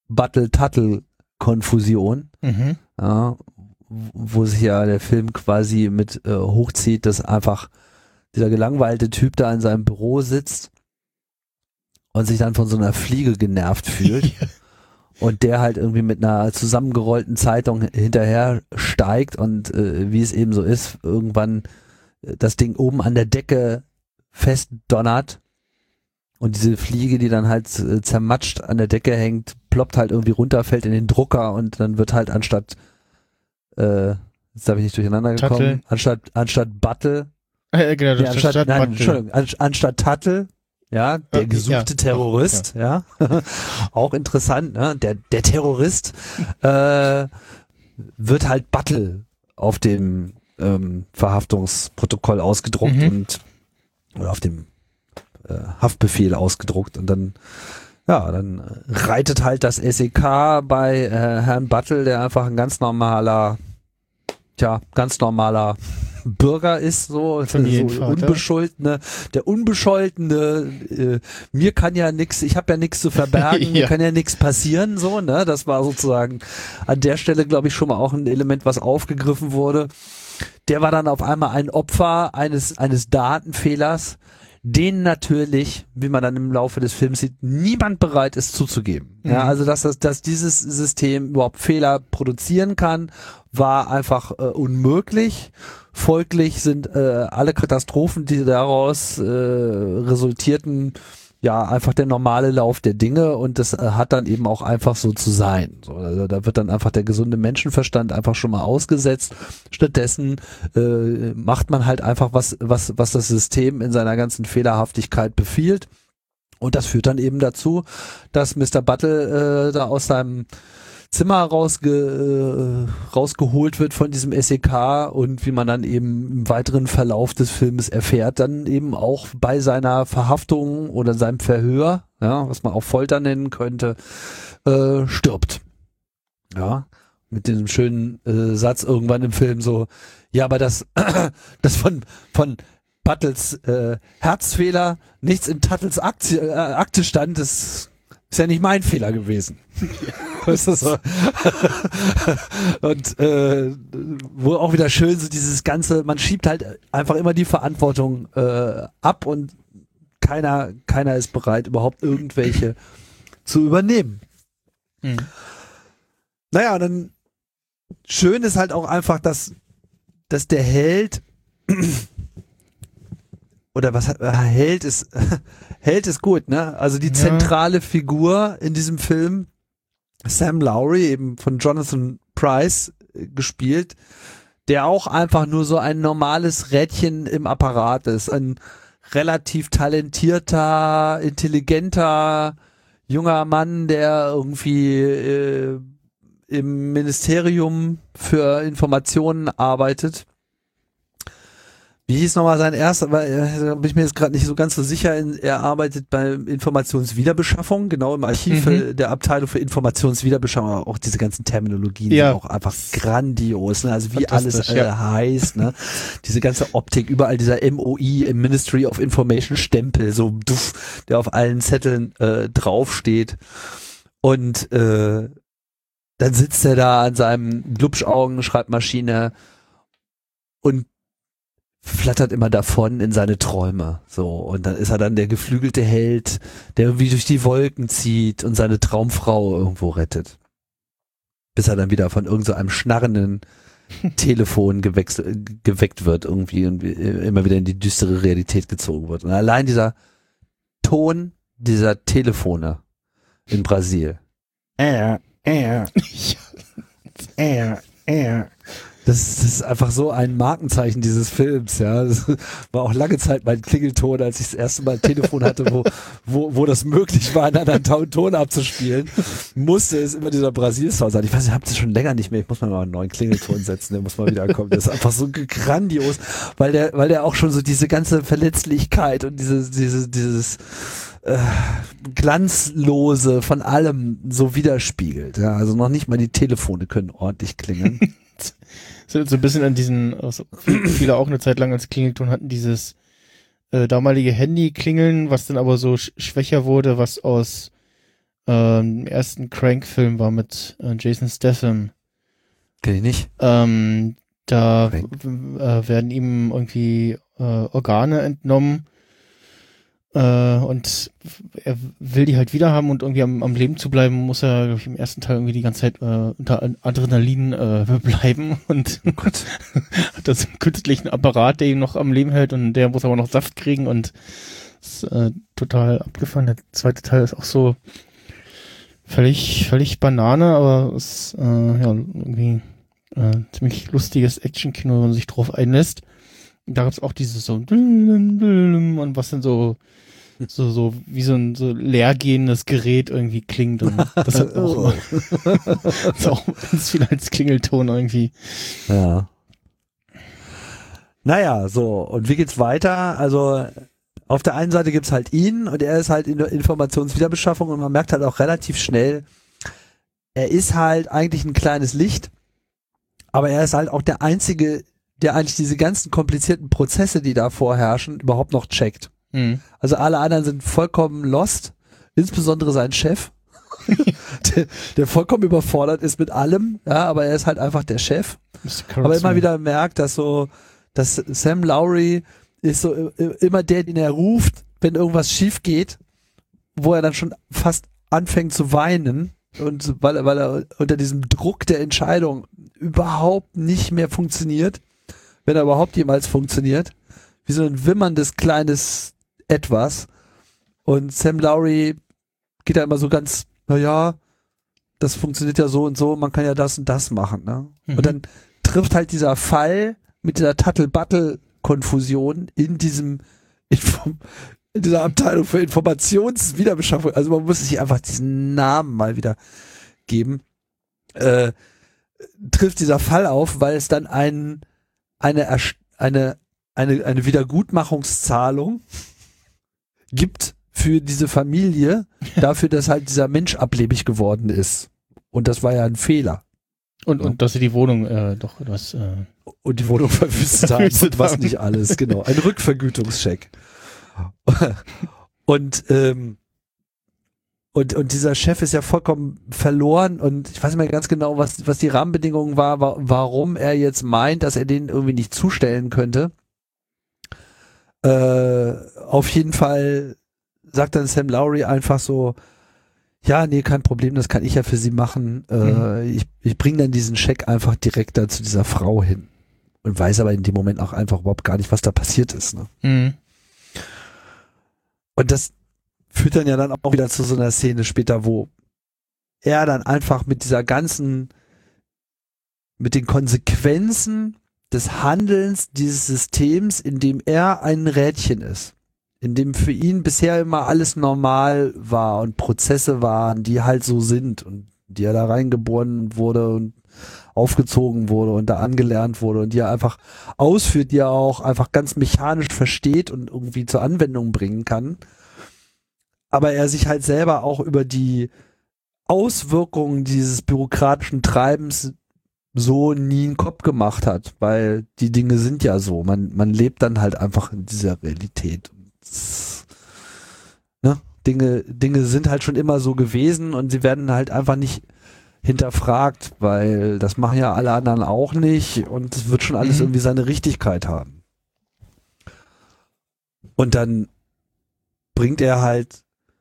Battle-Tuttle-Konfusion, ja, wo sich ja der Film quasi mit hochzieht, dass einfach dieser gelangweilte Typ da in seinem Büro sitzt und sich dann von so einer Fliege genervt fühlt und der halt irgendwie mit einer zusammengerollten Zeitung hinterher steigt und wie es eben so ist, irgendwann das Ding oben an der Decke festdonnert und diese Fliege, die dann halt zermatscht an der Decke hängt, ploppt halt irgendwie runter, fällt in den Drucker und dann wird halt anstatt jetzt habe ich nicht durcheinander gekommen, anstatt Battle, genau, anstatt Tuttle, ja, der gesuchte Terrorist, ja. Auch interessant, ne? Der Terrorist wird halt Battle auf dem Verhaftungsprotokoll ausgedruckt oder auf dem Haftbefehl ausgedruckt und dann reitet halt das SEK bei Herrn Battle, der einfach ein ganz normaler Bürger ist, so unbescholtene, der unbescholtene, mir kann ja nix, ich habe ja nichts zu verbergen, mir kann ja nichts passieren, so, ne? Das war sozusagen an der Stelle, glaube ich, schon mal auch ein Element, was aufgegriffen wurde. Der war dann auf einmal ein Opfer eines Datenfehlers, den natürlich, wie man dann im Laufe des Films sieht, niemand bereit ist zuzugeben. Ja, also dass dieses System überhaupt Fehler produzieren kann, war einfach unmöglich. Folglich sind alle Katastrophen, die daraus resultierten, ja, einfach der normale Lauf der Dinge und das hat dann eben auch einfach so zu sein. So, also da wird dann einfach der gesunde Menschenverstand einfach schon mal ausgesetzt. Stattdessen macht man halt einfach was das System in seiner ganzen Fehlerhaftigkeit befiehlt. Und das führt dann eben dazu, dass Mr. Buttle da aus seinem Zimmer rausgeholt wird von diesem SEK und wie man dann eben im weiteren Verlauf des Filmes erfährt, dann eben auch bei seiner Verhaftung oder seinem Verhör, ja, was man auch Folter nennen könnte, stirbt. Ja, mit diesem schönen Satz irgendwann im Film so, ja, aber das von Buttles Herzfehler nichts in Tuttles Akte stand, das ist ja nicht mein Fehler gewesen. Das ist so. Und wo auch wieder schön so dieses Ganze, man schiebt halt einfach immer die Verantwortung ab und keiner ist bereit, überhaupt irgendwelche zu übernehmen. Mhm. Naja, dann schön ist halt auch einfach, dass der Held oder was Held ist gut, ne? Also die zentrale Figur in diesem Film, Sam Lowry, eben von Jonathan Pryce gespielt, der auch einfach nur so ein normales Rädchen im Apparat ist, ein relativ talentierter, intelligenter junger Mann, der irgendwie im Ministerium für Informationen arbeitet. Wie hieß nochmal sein erster, weil da bin ich mir jetzt gerade nicht so ganz so sicher, er arbeitet bei Informationswiederbeschaffung, genau im Archiv der Abteilung für Informationswiederbeschaffung, auch diese ganzen Terminologien sind auch einfach grandios, ne? Also wie alles heißt, ne? Diese ganze Optik, überall dieser MOI, im Ministry of Information Stempel, so der auf allen Zetteln draufsteht und dann sitzt er da an seinem Glubschaugen-Schreibmaschine und flattert immer davon in seine Träume, so, und dann ist er dann der geflügelte Held, der irgendwie durch die Wolken zieht und seine Traumfrau irgendwo rettet. Bis er dann wieder von irgend so einem schnarrenden Telefon geweckt wird irgendwie und immer wieder in die düstere Realität gezogen wird. Und allein dieser Ton dieser Telefone in Brasil. Das ist einfach so ein Markenzeichen dieses Films, ja. Das war auch lange Zeit mein Klingelton, als ich das erste Mal ein Telefon hatte, wo das möglich war, einen anderen Ton abzuspielen, musste es immer dieser Brasil-Sound sein. Ich weiß, ich habe das schon länger nicht mehr. Ich muss mal einen neuen Klingelton setzen, der muss mal wieder kommen. Das ist einfach so grandios, weil der auch schon so diese ganze Verletzlichkeit und dieses Glanzlose von allem so widerspiegelt. Ja, also noch nicht mal die Telefone können ordentlich klingeln. So ein bisschen an diesen, also viele auch eine Zeit lang als Klingelton hatten, dieses damalige Handy-Klingeln, was dann aber so schwächer wurde, was aus dem ersten Crank-Film war mit Jason Statham. Kenn ich nicht. Da werden ihm irgendwie Organe entnommen und er will die halt wieder haben und irgendwie am Leben zu bleiben, muss er, glaube ich, im ersten Teil irgendwie die ganze Zeit unter Adrenalin bleiben und hat das einen künstlichen Apparat, der ihn noch am Leben hält und der muss aber noch Saft kriegen und ist total abgefahren. Der zweite Teil ist auch so völlig Banane, aber ist irgendwie ziemlich lustiges Actionkino, wenn man sich drauf einlässt. Und da gab's auch dieses so und was dann so wie so ein so leergehendes Gerät irgendwie klingt und das hat auch ist auch ganz viel als Klingelton irgendwie. Ja. Naja, so, und wie geht's weiter? Also auf der einen Seite gibt's halt ihn und er ist halt in der Informationswiederbeschaffung und man merkt halt auch relativ schnell, er ist halt eigentlich ein kleines Licht, aber er ist halt auch der Einzige, der eigentlich diese ganzen komplizierten Prozesse, die da vorherrschen, überhaupt noch checkt. Mhm. Also alle anderen sind vollkommen lost, insbesondere sein Chef, der vollkommen überfordert ist mit allem, ja, aber er ist halt einfach der Chef. Aber immer wieder merkt, dass Sam Lowry ist so immer der, den er ruft, wenn irgendwas schief geht, wo er dann schon fast anfängt zu weinen und weil er unter diesem Druck der Entscheidung überhaupt nicht mehr funktioniert, wenn er überhaupt jemals funktioniert, wie so ein wimmerndes kleines Etwas. Und Sam Lowry geht da immer so ganz, naja, das funktioniert ja so und so, man kann ja das und das machen, ne? Mhm. Und dann trifft halt dieser Fall mit dieser Tuttle-Buttle-Konfusion in diesem in dieser Abteilung für Informationswiederbeschaffung, also man muss sich einfach diesen Namen mal wieder geben, trifft dieser Fall auf, weil es dann eine Wiedergutmachungszahlung gibt für diese Familie, dafür, dass halt dieser Mensch ablebig geworden ist. Und das war ja ein Fehler. Und dass sie die Wohnung doch etwas und die Wohnung verwüstet haben und was nicht alles, genau. Ein Rückvergütungscheck. Und dieser Chef ist ja vollkommen verloren und ich weiß nicht mehr ganz genau, was die Rahmenbedingungen warum er jetzt meint, dass er den irgendwie nicht zustellen könnte. Auf jeden Fall sagt dann Sam Lowry einfach so, ja, nee, kein Problem, das kann ich ja für sie machen. Ich bringe dann diesen Scheck einfach direkt da zu dieser Frau hin. Und weiß aber in dem Moment auch einfach überhaupt gar nicht, was da passiert ist. Ne? Mhm. Und das führt dann ja dann auch wieder zu so einer Szene später, wo er dann einfach mit den Konsequenzen des Handelns dieses Systems, in dem er ein Rädchen ist, in dem für ihn bisher immer alles normal war und Prozesse waren, die halt so sind und die er da reingeboren wurde und aufgezogen wurde und da angelernt wurde und die er einfach ausführt, die er auch einfach ganz mechanisch versteht und irgendwie zur Anwendung bringen kann. Aber er sich halt selber auch über die Auswirkungen dieses bürokratischen Treibens so nie einen Kopf gemacht hat, weil die Dinge sind ja so. Man lebt dann halt einfach in dieser Realität. Ne? Dinge sind halt schon immer so gewesen und sie werden halt einfach nicht hinterfragt, weil das machen ja alle anderen auch nicht und es wird schon alles irgendwie seine Richtigkeit haben. Und dann bringt er halt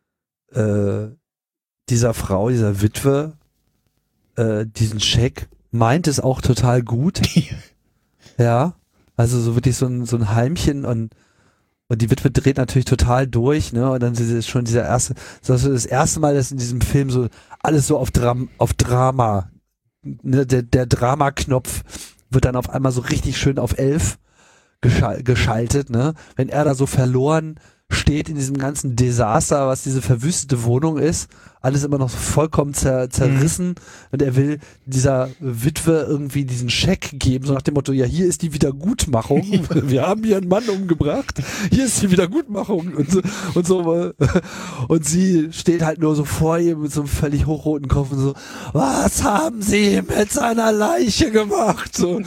dieser Frau, dieser Witwe diesen Scheck, meint es auch total gut. Ja, also so wirklich so ein Heimchen und die Witwe dreht natürlich total durch, ne? Und dann ist schon das erste Mal, dass in diesem Film so alles so auf Drama, ne? Der Drama-Knopf wird dann auf einmal so richtig schön auf 11 geschaltet, ne? Wenn er da so verloren steht in diesem ganzen Desaster, was diese verwüstete Wohnung ist, alles immer noch so vollkommen zerrissen und er will dieser Witwe irgendwie diesen Scheck geben, so nach dem Motto, ja, hier ist die Wiedergutmachung, wir haben hier einen Mann umgebracht, hier ist die Wiedergutmachung und so und sie steht halt nur so vor ihm mit so einem völlig hochroten Kopf und so, was haben sie mit seiner Leiche gemacht? So,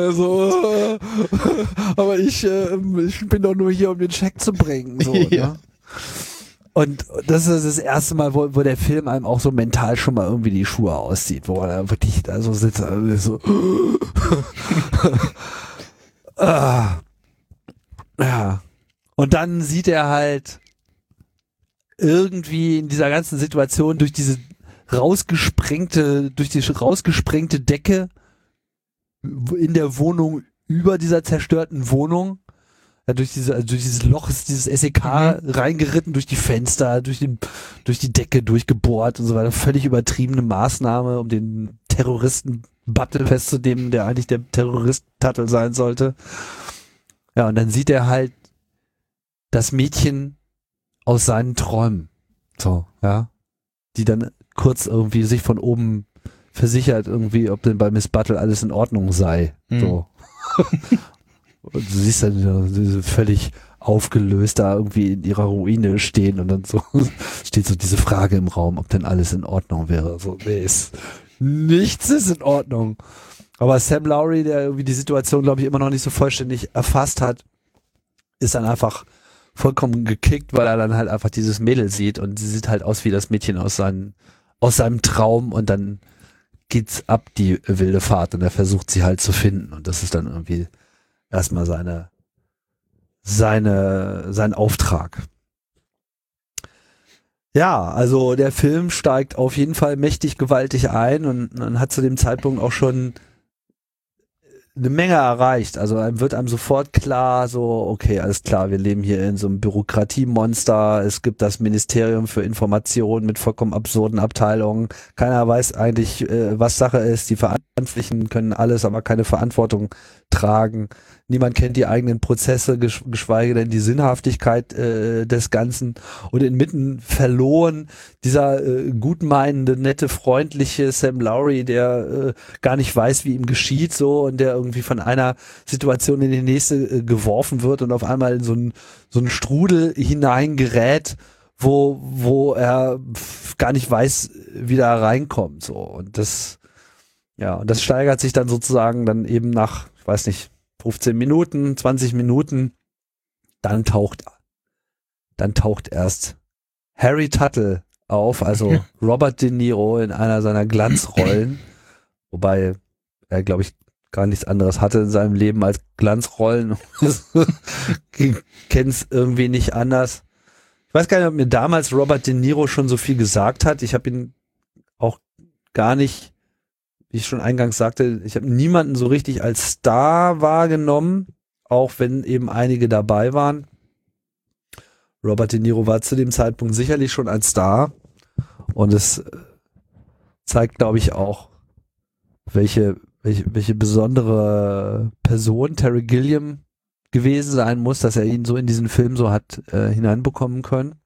aber ich bin doch nur hier, um den Scheck zu bringen, so, ja. ne? Und das ist das erste Mal, wo der Film einem auch so mental schon mal irgendwie die Schuhe auszieht, wo er da wirklich da so sitzt, so ja. Und dann sieht er halt irgendwie in dieser ganzen Situation durch die rausgesprengte Decke in der Wohnung über dieser zerstörten Wohnung, ja, durch dieses Loch ist dieses SEK reingeritten, durch die Fenster, durch die Decke durchgebohrt und so weiter. Völlig übertriebene Maßnahme, um den Terroristen Buttle festzunehmen, der eigentlich der Terrorist Tuttle sein sollte. Ja, und dann sieht er halt das Mädchen aus seinen Träumen. So, ja. Die dann kurz irgendwie sich von oben versichert, irgendwie, ob denn bei Miss Buttle alles in Ordnung sei. So. Und du siehst dann diese völlig aufgelöst da irgendwie in ihrer Ruine stehen und dann so steht so diese Frage im Raum, ob denn alles in Ordnung wäre. So, nee, nichts ist in Ordnung. Aber Sam Lowry, der irgendwie die Situation, glaube ich, immer noch nicht so vollständig erfasst hat, ist dann einfach vollkommen gekickt, weil er dann halt einfach dieses Mädel sieht und sie sieht halt aus wie das Mädchen aus seinem Traum und dann geht's ab, die wilde Fahrt, und er versucht sie halt zu finden und das ist dann irgendwie erstmal sein Auftrag. Ja, also der Film steigt auf jeden Fall mächtig gewaltig ein und man hat zu dem Zeitpunkt auch schon eine Menge erreicht. Also wird einem sofort klar, so, okay, alles klar, wir leben hier in so einem Bürokratiemonster, es gibt das Ministerium für Information mit vollkommen absurden Abteilungen, keiner weiß eigentlich, was Sache ist, die Verantwortlichen können alles, aber keine Verantwortung tragen. Niemand kennt die eigenen Prozesse, geschweige denn die Sinnhaftigkeit des Ganzen. Und inmitten verloren dieser gutmeinende, nette, freundliche Sam Lowry, der gar nicht weiß, wie ihm geschieht, so, und der irgendwie von einer Situation in die nächste geworfen wird und auf einmal in so einen Strudel hineingerät, wo er gar nicht weiß, wie da reinkommt, so. Und das steigert sich dann sozusagen dann eben nach, ich weiß nicht, 15 Minuten, 20 Minuten, dann taucht erst Harry Tuttle auf, also Robert De Niro in einer seiner Glanzrollen, wobei er, glaube ich, gar nichts anderes hatte in seinem Leben als Glanzrollen. Kenn's irgendwie nicht anders. Ich weiß gar nicht, ob mir damals Robert De Niro schon so viel gesagt hat. Ich habe ihn auch gar nicht, wie ich schon eingangs sagte, ich habe niemanden so richtig als Star wahrgenommen, auch wenn eben einige dabei waren. Robert De Niro war zu dem Zeitpunkt sicherlich schon ein Star, und es zeigt, glaube ich, auch, welche besondere Person Terry Gilliam gewesen sein muss, dass er ihn so in diesen Film so hat hineinbekommen können.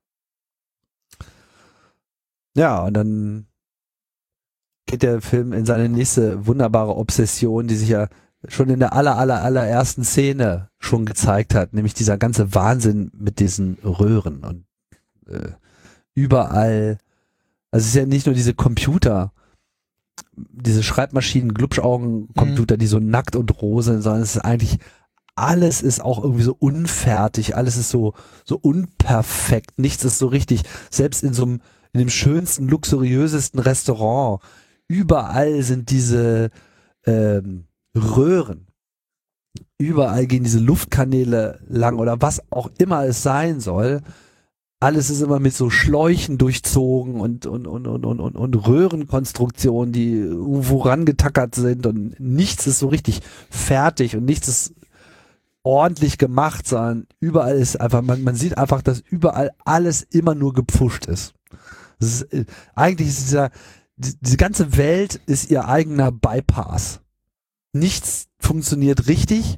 Ja, und dann geht der Film in seine nächste wunderbare Obsession, die sich ja schon in der allerersten Szene schon gezeigt hat, nämlich dieser ganze Wahnsinn mit diesen Röhren und überall, also es ist ja nicht nur diese Computer, diese Schreibmaschinen, Glubschaugen-Computer, die so nackt und roh sind, sondern es ist eigentlich, alles ist auch irgendwie so unfertig, alles ist so unperfekt, nichts ist so richtig, selbst in dem schönsten, luxuriösesten Restaurant, überall sind diese Röhren. Überall gehen diese Luftkanäle lang oder was auch immer es sein soll. Alles ist immer mit so Schläuchen durchzogen und Röhrenkonstruktionen, die irgendwo rangetackert sind, und nichts ist so richtig fertig und nichts ist ordentlich gemacht, sondern überall ist einfach, man sieht einfach, dass überall alles immer nur gepfuscht ist. Eigentlich ist diese ganze Welt ist ihr eigener Bypass. Nichts funktioniert richtig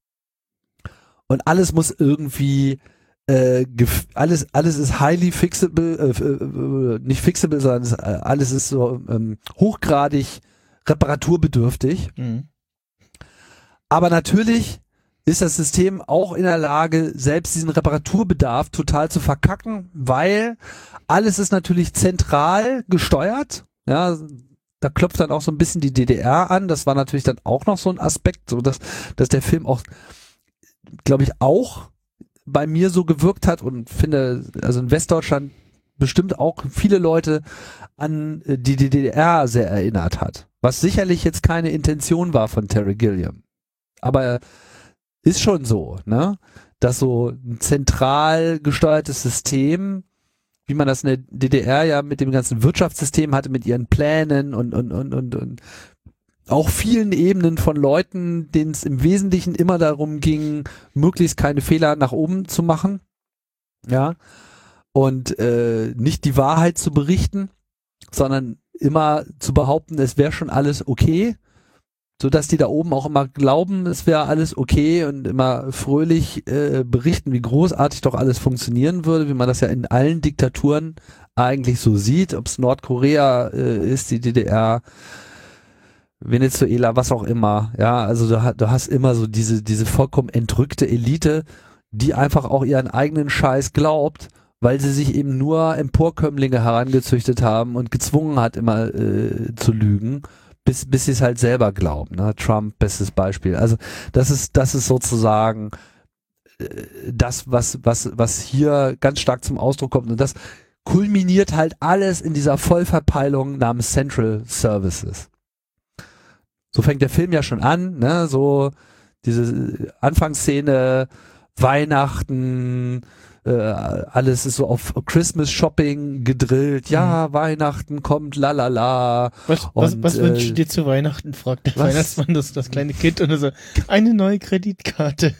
und alles muss irgendwie alles ist highly fixable, nicht fixable, sondern alles ist so hochgradig reparaturbedürftig. Mhm. Aber natürlich ist das System auch in der Lage, selbst diesen Reparaturbedarf total zu verkacken, weil alles ist natürlich zentral gesteuert. Ja, da klopft dann auch so ein bisschen die DDR an. Das war natürlich dann auch noch so ein Aspekt, so dass der Film auch, glaube ich, auch bei mir so gewirkt hat, und finde, also in Westdeutschland bestimmt auch viele Leute an die DDR sehr erinnert hat. Was sicherlich jetzt keine Intention war von Terry Gilliam. Aber ist schon so, ne? Dass so ein zentral gesteuertes System, wie man das in der DDR ja mit dem ganzen Wirtschaftssystem hatte, mit ihren Plänen und auch vielen Ebenen von Leuten, denen es im Wesentlichen immer darum ging, möglichst keine Fehler nach oben zu machen, ja, und nicht die Wahrheit zu berichten, sondern immer zu behaupten, es wäre schon alles okay, sodass die da oben auch immer glauben, es wäre alles okay und immer fröhlich berichten, wie großartig doch alles funktionieren würde, wie man das ja in allen Diktaturen eigentlich so sieht, ob es Nordkorea ist, die DDR, Venezuela, was auch immer, ja, also du hast immer so diese vollkommen entrückte Elite, die einfach auch ihren eigenen Scheiß glaubt, weil sie sich eben nur Emporkömmlinge herangezüchtet haben und gezwungen hat, immer zu lügen, bis sie es halt selber glauben, ne? Trump, bestes Beispiel. Also das ist sozusagen das, was hier ganz stark zum Ausdruck kommt, und das kulminiert halt alles in dieser Vollverpeilung namens Central Services. So fängt der Film ja schon an, ne? So diese Anfangsszene, Weihnachten, alles ist so auf Christmas Shopping gedrillt. Ja, Weihnachten kommt, lalala. Was wünschst du dir zu Weihnachten? Fragt der Weihnachtsmann das kleine Kind, und er so, eine neue Kreditkarte.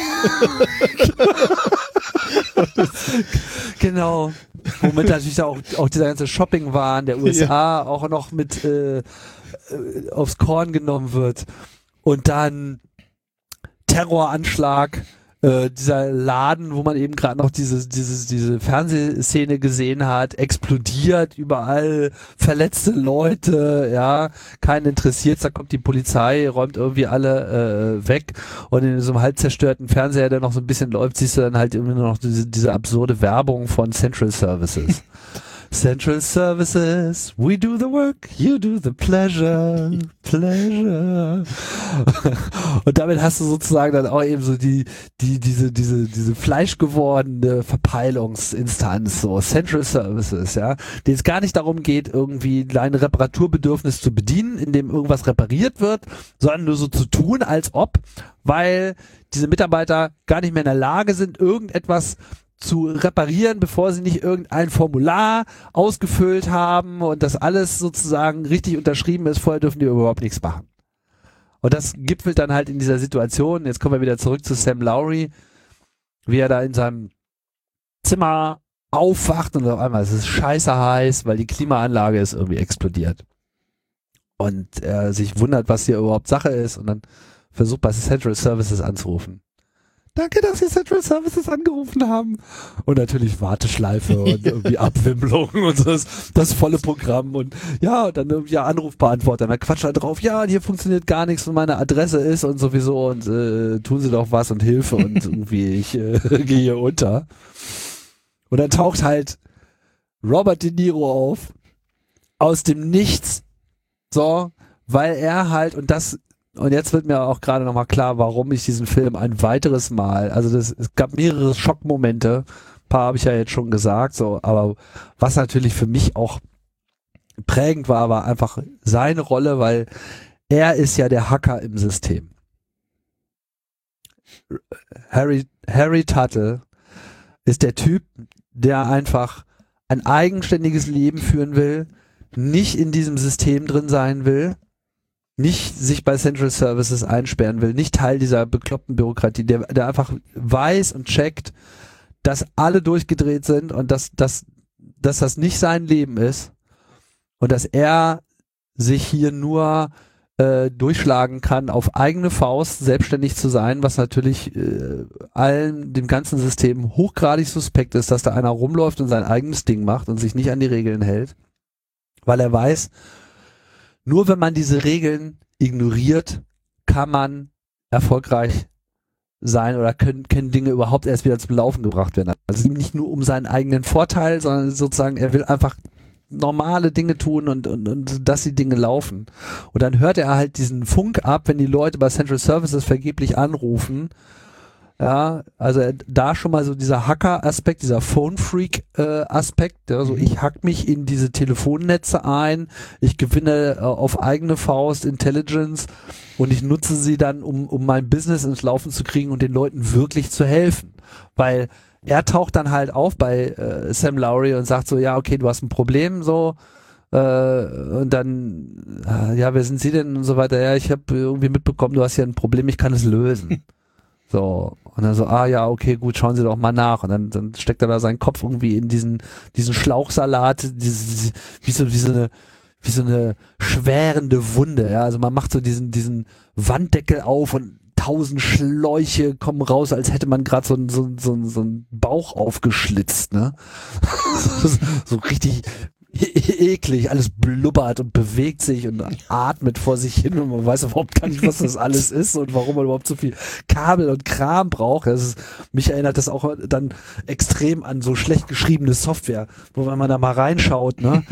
Genau. Womit natürlich auch dieser ganze Shopping-Wahn der USA auch noch mit aufs Korn genommen wird. Und dann Terroranschlag, dieser Laden, wo man eben gerade noch diese Fernsehszene gesehen hat, explodiert, überall verletzte Leute, ja, keinen interessiert, da kommt die Polizei, räumt irgendwie alle weg und in so einem halb zerstörten Fernseher, der noch so ein bisschen läuft, siehst du dann halt immer nur noch diese absurde Werbung von Central Services. Central Services, we do the work, you do the pleasure. Und damit hast du sozusagen dann auch eben so diese fleischgewordene Verpeilungsinstanz, so Central Services, ja, denen es gar nicht darum geht, irgendwie ein Reparaturbedürfnis zu bedienen, indem irgendwas repariert wird, sondern nur so zu tun, als ob, weil diese Mitarbeiter gar nicht mehr in der Lage sind, irgendetwas zu reparieren, bevor sie nicht irgendein Formular ausgefüllt haben und das alles sozusagen richtig unterschrieben ist, vorher dürfen die überhaupt nichts machen. Und das gipfelt dann halt in dieser Situation, jetzt kommen wir wieder zurück zu Sam Lowry, wie er da in seinem Zimmer aufwacht und auf einmal ist es scheiße heiß, weil die Klimaanlage ist irgendwie explodiert. Und er sich wundert, was hier überhaupt Sache ist und dann versucht bei Central Services anzurufen. Danke, dass Sie Central Services angerufen haben. Und natürlich Warteschleife und irgendwie Abwimmelung und so das volle Programm und ja, und dann irgendwie Anrufbeantworter. Und dann quatscht er drauf, ja, hier funktioniert gar nichts und meine Adresse ist und sowieso und tun Sie doch was und Hilfe und irgendwie ich gehe hier unter. Und dann taucht halt Robert De Niro auf aus dem Nichts. So, weil er halt, und jetzt wird mir auch gerade nochmal klar, warum ich diesen Film ein weiteres Mal, also es gab mehrere Schockmomente, ein paar habe ich ja jetzt schon gesagt, so, aber was natürlich für mich auch prägend war einfach seine Rolle, weil er ist ja der Hacker im System. Harry Tuttle ist der Typ, der einfach ein eigenständiges Leben führen will, nicht in diesem System drin sein will, nicht sich bei Central Services einsperren will, nicht Teil dieser bekloppten Bürokratie, der einfach weiß und checkt, dass alle durchgedreht sind und dass das nicht sein Leben ist und dass er sich hier nur durchschlagen kann, auf eigene Faust selbstständig zu sein, was natürlich dem ganzen System hochgradig suspekt ist, dass da einer rumläuft und sein eigenes Ding macht und sich nicht an die Regeln hält, weil er weiß, nur wenn man diese Regeln ignoriert, kann man erfolgreich sein oder können Dinge überhaupt erst wieder zum Laufen gebracht werden. Also nicht nur um seinen eigenen Vorteil, sondern sozusagen, er will einfach normale Dinge tun und dass die Dinge laufen. Und dann hört er halt diesen Funk ab, wenn die Leute bei Central Services vergeblich anrufen. Ja, also da schon mal so dieser Hacker-Aspekt, dieser Phone-Freak-Aspekt, ja, so ich hack mich in diese Telefonnetze ein, ich gewinne auf eigene Faust Intelligence und ich nutze sie dann, um mein Business ins Laufen zu kriegen und den Leuten wirklich zu helfen. Weil er taucht dann halt auf bei Sam Lowry und sagt so, ja, okay, du hast ein Problem, so, und dann, ja, wer sind Sie denn und so weiter, ja, ich habe irgendwie mitbekommen, du hast hier ein Problem, ich kann es lösen. So, und dann so, ja, okay, gut, schauen Sie doch mal nach. Und dann steckt er da seinen Kopf irgendwie in diesen Schlauchsalat, wie so eine schwärende Wunde, ja. Also man macht so diesen Wanddeckel auf und 1000 Schläuche kommen raus, als hätte man gerade so einen Bauch aufgeschlitzt, ne? So richtig eklig, alles blubbert und bewegt sich und atmet vor sich hin und man weiß überhaupt gar nicht, was das alles ist und warum man überhaupt so viel Kabel und Kram braucht. Mich erinnert das auch dann extrem an so schlecht geschriebene Software, wo man da mal reinschaut, ne?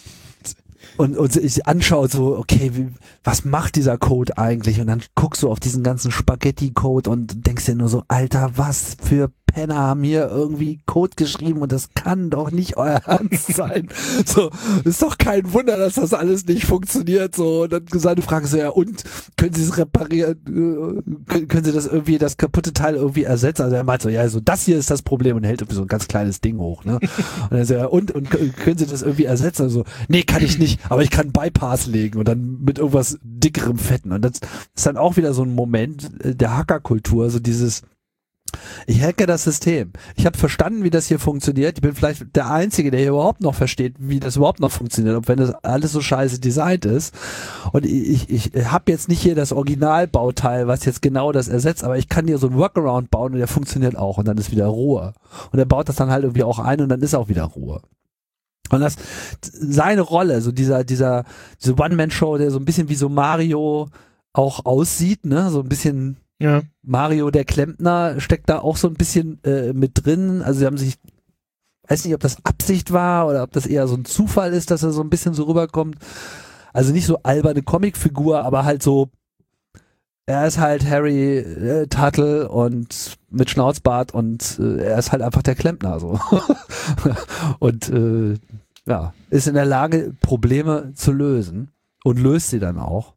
Und sich anschaut so, okay, was macht dieser Code eigentlich? Und dann guckst du auf diesen ganzen Spaghetti-Code und denkst dir nur so, Alter, was für Penner haben hier irgendwie Code geschrieben und das kann doch nicht euer Ernst sein. So, ist doch kein Wunder, dass das alles nicht funktioniert. So, und dann seine Frage so, ja, und können Sie es reparieren? Können Sie das irgendwie, das kaputte Teil irgendwie ersetzen? Also er meint so, ja, also das hier ist das Problem und hält irgendwie so ein ganz kleines Ding hoch, ne? Und dann so, ja, und können Sie das irgendwie ersetzen? Also, nee, kann ich nicht, aber ich kann Bypass legen und dann mit irgendwas dickerem Fetten. Und das ist dann auch wieder so ein Moment der Hackerkultur, so dieses, Ich hacke das System. Ich habe verstanden, wie das hier funktioniert. Ich bin vielleicht der Einzige, der hier überhaupt noch versteht, wie das überhaupt noch funktioniert, ob wenn das alles so scheiße designt ist. Und ich habe jetzt nicht hier das Originalbauteil, was jetzt genau das ersetzt, aber ich kann hier so einen Workaround bauen und der funktioniert auch und dann ist wieder Ruhe. Und er baut das dann halt irgendwie auch ein und dann ist auch wieder Ruhe. Und das, seine Rolle, so diese One-Man-Show, der so ein bisschen wie so Mario auch aussieht, ne, so ein bisschen Mario der Klempner steckt da auch so ein bisschen mit drin. Also sie haben sich, weiß nicht, ob das Absicht war oder ob das eher so ein Zufall ist, dass er so ein bisschen so rüberkommt. Also nicht so alberne Comicfigur, aber halt so, er ist halt Harry Tuttle und mit Schnauzbart und er ist halt einfach der Klempner so. Und ja, ist in der Lage, Probleme zu lösen und löst sie dann auch.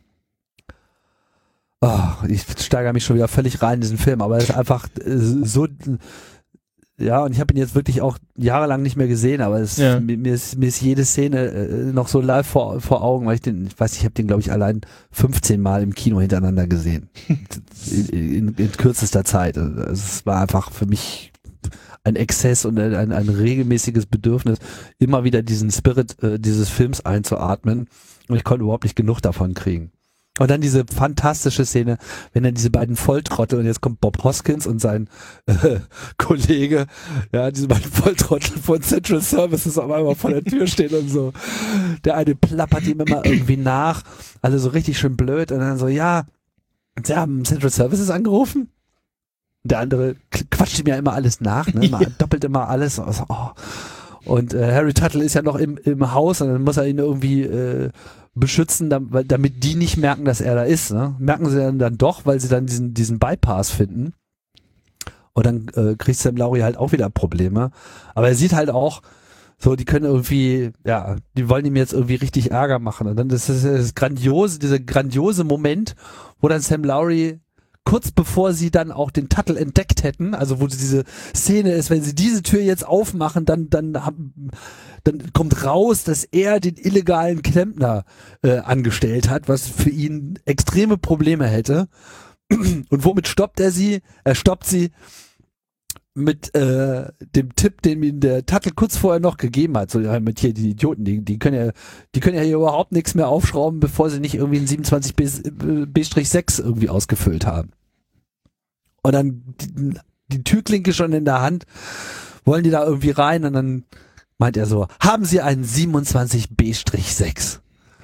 Oh, ich steigere mich schon wieder völlig rein in diesen Film, aber es ist einfach so, ja, und ich habe ihn jetzt wirklich auch jahrelang nicht mehr gesehen, aber mir ist jede Szene noch so live vor Augen, weil ich weiß, ich habe den, glaube ich, allein 15 Mal im Kino hintereinander gesehen. in kürzester Zeit. Also es war einfach für mich ein Exzess und ein regelmäßiges Bedürfnis, immer wieder diesen Spirit dieses Films einzuatmen, und ich konnte überhaupt nicht genug davon kriegen. Und dann diese fantastische Szene, wenn dann diese beiden Volltrottel, und jetzt kommt Bob Hoskins und sein Kollege, ja, diese beiden Volltrottel von Central Services auf einmal vor der Tür stehen und so. Der eine plappert ihm immer irgendwie nach, also so richtig schön blöd, und dann so, ja, sie haben Central Services angerufen? Der andere quatscht ihm ja immer alles nach, ne? Doppelt immer alles. Also, oh. Und Harry Tuttle ist ja noch im Haus, und dann muss er ihn irgendwie beschützen, damit die nicht merken, dass er da ist. Ne? Merken sie dann doch, weil sie dann diesen Bypass finden. Und dann kriegt Sam Lowry halt auch wieder Probleme. Aber er sieht halt auch, so, die können irgendwie, ja, die wollen ihm jetzt irgendwie richtig Ärger machen. Und dann das ist dieser grandiose Moment, wo dann Sam Lowry kurz bevor sie dann auch den Tuttle entdeckt hätten, also wo diese Szene ist, wenn sie diese Tür jetzt aufmachen, dann kommt raus, dass er den illegalen Klempner angestellt hat, was für ihn extreme Probleme hätte. Und womit stoppt er sie? Er stoppt sie mit dem Tipp, den ihm der Tuttle kurz vorher noch gegeben hat. So, ja, mit hier die Idioten, die können ja hier überhaupt nichts mehr aufschrauben, bevor sie nicht irgendwie ein 27B6 irgendwie ausgefüllt haben. Und dann die Türklinke schon in der Hand, wollen die da irgendwie rein, und dann meint er so, haben Sie einen 27B6?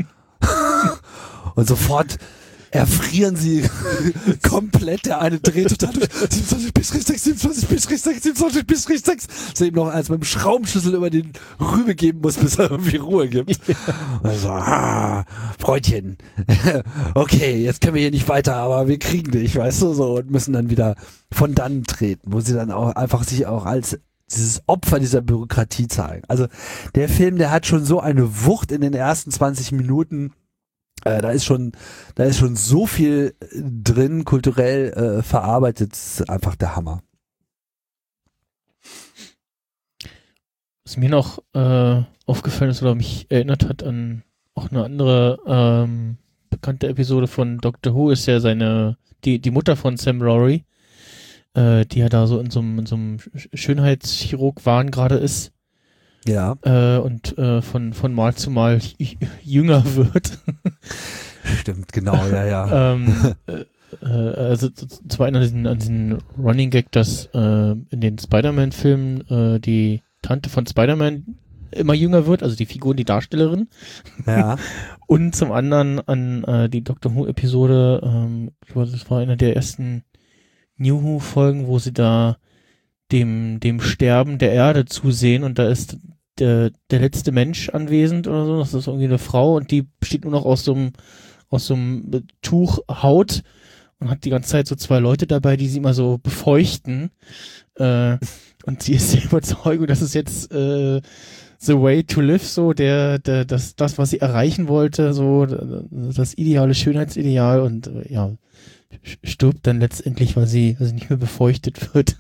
Und sofort erfrieren sie komplett. Der eine dreht total durch. 27B6. Das ihm noch als mit dem Schraubenschlüssel über den Rübe geben muss, bis er irgendwie Ruhe gibt. Also, Freundchen. Okay, jetzt können wir hier nicht weiter, aber wir kriegen dich, weißt du, so, und müssen dann wieder von dannen treten, wo sie dann auch einfach sich auch als dieses Opfer dieser Bürokratie zeigen. Also, der Film, der hat schon so eine Wucht in den ersten 20 Minuten. Da ist schon so viel drin, kulturell verarbeitet, ist einfach der Hammer. Was mir noch aufgefallen ist oder mich erinnert hat an auch eine andere bekannte Episode von Doctor Who, ist ja die Mutter von Sam Lowry, die ja da so in so einem Schönheitschirurg-Wahn gerade ist. Ja. Und von Mal zu Mal jünger wird. Stimmt, genau, ja. Also zwar an diesen Running Gag, dass in den Spider-Man-Filmen die Tante von Spider-Man immer jünger wird, also die Figur, die Darstellerin. Ja. Und zum anderen an die Doctor Who-Episode, das war einer der ersten New Who-Folgen, wo sie da dem Sterben der Erde zusehen, und da ist der letzte Mensch anwesend oder so. Das ist irgendwie eine Frau, und die besteht nur noch aus so einem Tuch Haut und hat die ganze Zeit so zwei Leute dabei, die sie immer so befeuchten. Und sie ist der Überzeugung, dass es jetzt the way to live, so das, was sie erreichen wollte, so das ideale Schönheitsideal, und ja, stirbt dann letztendlich, weil sie nicht mehr befeuchtet wird.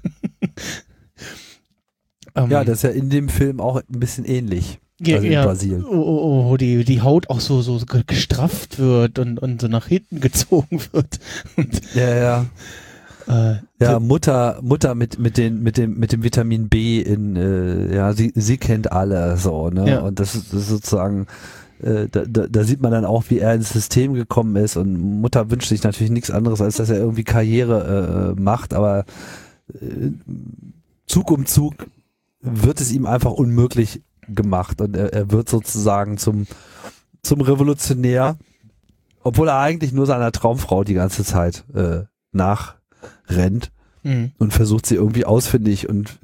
Ja, das ist ja in dem Film auch ein bisschen ähnlich. Also in Brasilien. Wo die Haut auch so gestrafft wird und so nach hinten gezogen wird. Und, ja. Ja, Mutter mit dem Vitamin B sie kennt alle so, ne? Ja. Und das ist sozusagen, da sieht man dann auch, wie er ins System gekommen ist, und Mutter wünscht sich natürlich nichts anderes, als dass er irgendwie Karriere macht, aber Zug um Zug wird es ihm einfach unmöglich gemacht, und er wird sozusagen zum Revolutionär, obwohl er eigentlich nur seiner Traumfrau die ganze Zeit nachrennt und versucht, sie irgendwie ausfindig und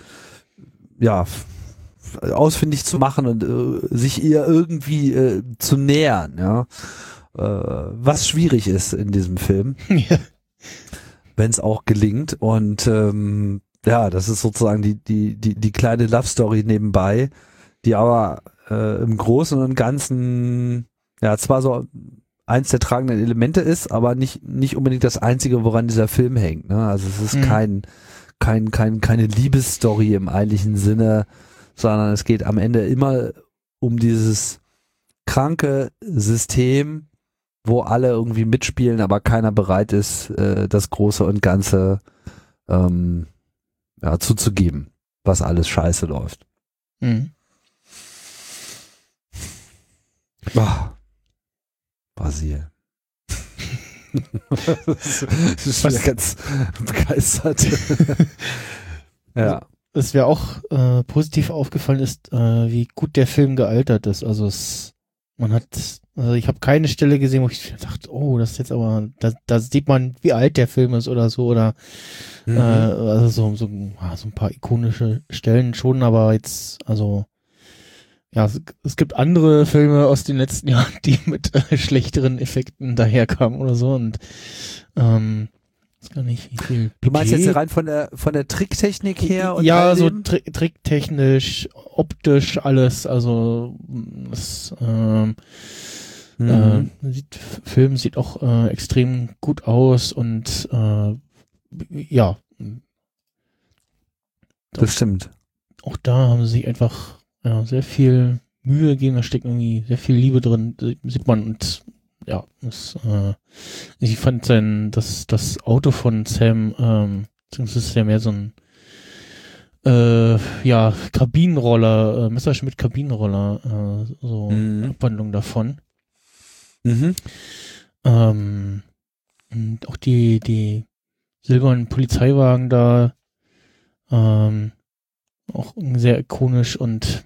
ausfindig zu machen und sich ihr irgendwie zu nähern, ja, was schwierig ist in diesem Film, wenn es auch gelingt. Und das ist sozusagen die kleine Love Story nebenbei, die aber im Großen und Ganzen zwar so eins der tragenden Elemente ist, aber nicht unbedingt das einzige, woran dieser Film hängt, ne? Also es ist keine Liebesstory im eigentlichen Sinne, sondern es geht am Ende immer um dieses kranke System, wo alle irgendwie mitspielen, aber keiner bereit ist, das Große und Ganze zuzugeben, was alles scheiße läuft. Brasil. Das ist schon ganz begeistert. Ja. Was mir auch positiv aufgefallen ist, wie gut der Film gealtert ist. Also ich habe keine Stelle gesehen, wo ich dachte, oh, das ist jetzt aber, da sieht man, wie alt der Film ist oder so, oder also so ein paar ikonische Stellen schon, aber jetzt, also es gibt andere Filme aus den letzten Jahren, die mit schlechteren Effekten daherkamen oder so, und weiß gar nicht, wie viel Budget. Du meinst jetzt rein von der Tricktechnik her? Und ja, so tricktechnisch, optisch, alles, also das Film sieht auch extrem gut aus, und das stimmt. Auch da haben sie sich einfach sehr viel Mühe gegeben, da steckt irgendwie sehr viel Liebe drin, sieht man, und ich fand das Auto von Sam, das ist ja mehr so ein Kabinenroller, Messerschmitt-Kabinenroller, Abwandlung davon. Und auch die silbernen Polizeiwagen da, auch sehr ikonisch, und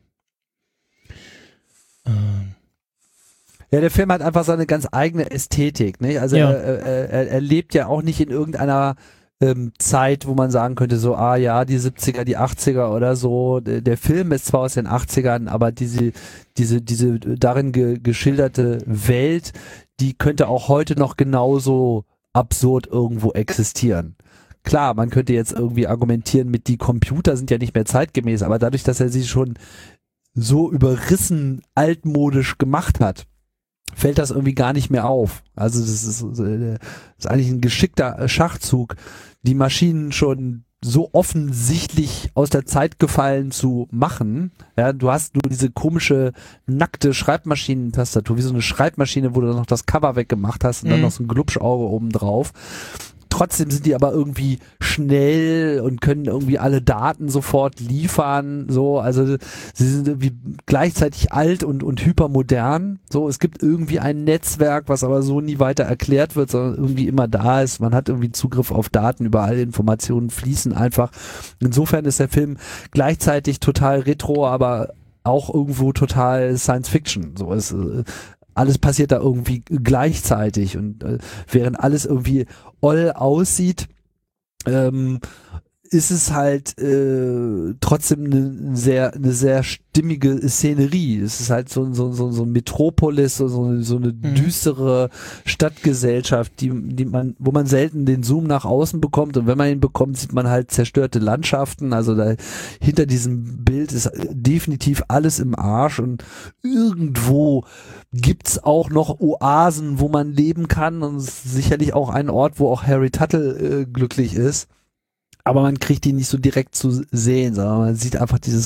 der Film hat einfach seine ganz eigene Ästhetik, nicht? Also er lebt ja auch nicht in irgendeiner Zeit, wo man sagen könnte, so, die 70er, die 80er oder so. Der Film ist zwar aus den 80ern, aber diese darin geschilderte Welt, die könnte auch heute noch genauso absurd irgendwo existieren. Klar, man könnte jetzt irgendwie argumentieren, die Computer sind ja nicht mehr zeitgemäß, aber dadurch, dass er sie schon so überrissen altmodisch gemacht hat, fällt das irgendwie gar nicht mehr auf. Also das ist eigentlich ein geschickter Schachzug, die Maschinen schon so offensichtlich aus der Zeit gefallen zu machen. Ja, du hast nur diese komische, nackte Schreibmaschinentastatur, wie so eine Schreibmaschine, wo du noch das Cover weggemacht hast und dann noch so ein Glubschauge oben drauf. Trotzdem sind die aber irgendwie schnell und können irgendwie alle Daten sofort liefern, so, also sie sind irgendwie gleichzeitig alt und hypermodern, so, es gibt irgendwie ein Netzwerk, was aber so nie weiter erklärt wird, sondern irgendwie immer da ist, man hat irgendwie Zugriff auf Daten, überall Informationen fließen einfach. Insofern ist der Film gleichzeitig total retro, aber auch irgendwo total Science Fiction, so, es alles passiert da irgendwie gleichzeitig, und während alles irgendwie oll aussieht, ist es halt trotzdem eine sehr stimmige Szenerie. Es ist halt so ein Metropolis, so eine düstere Stadtgesellschaft, wo man selten den Zoom nach außen bekommt, und wenn man ihn bekommt, sieht man halt zerstörte Landschaften. Also da hinter diesem Bild ist definitiv alles im Arsch, und irgendwo gibt's auch noch Oasen, wo man leben kann, und sicherlich auch einen Ort, wo auch Harry Tuttle glücklich ist. Aber man kriegt ihn nicht so direkt zu sehen, sondern man sieht einfach dieses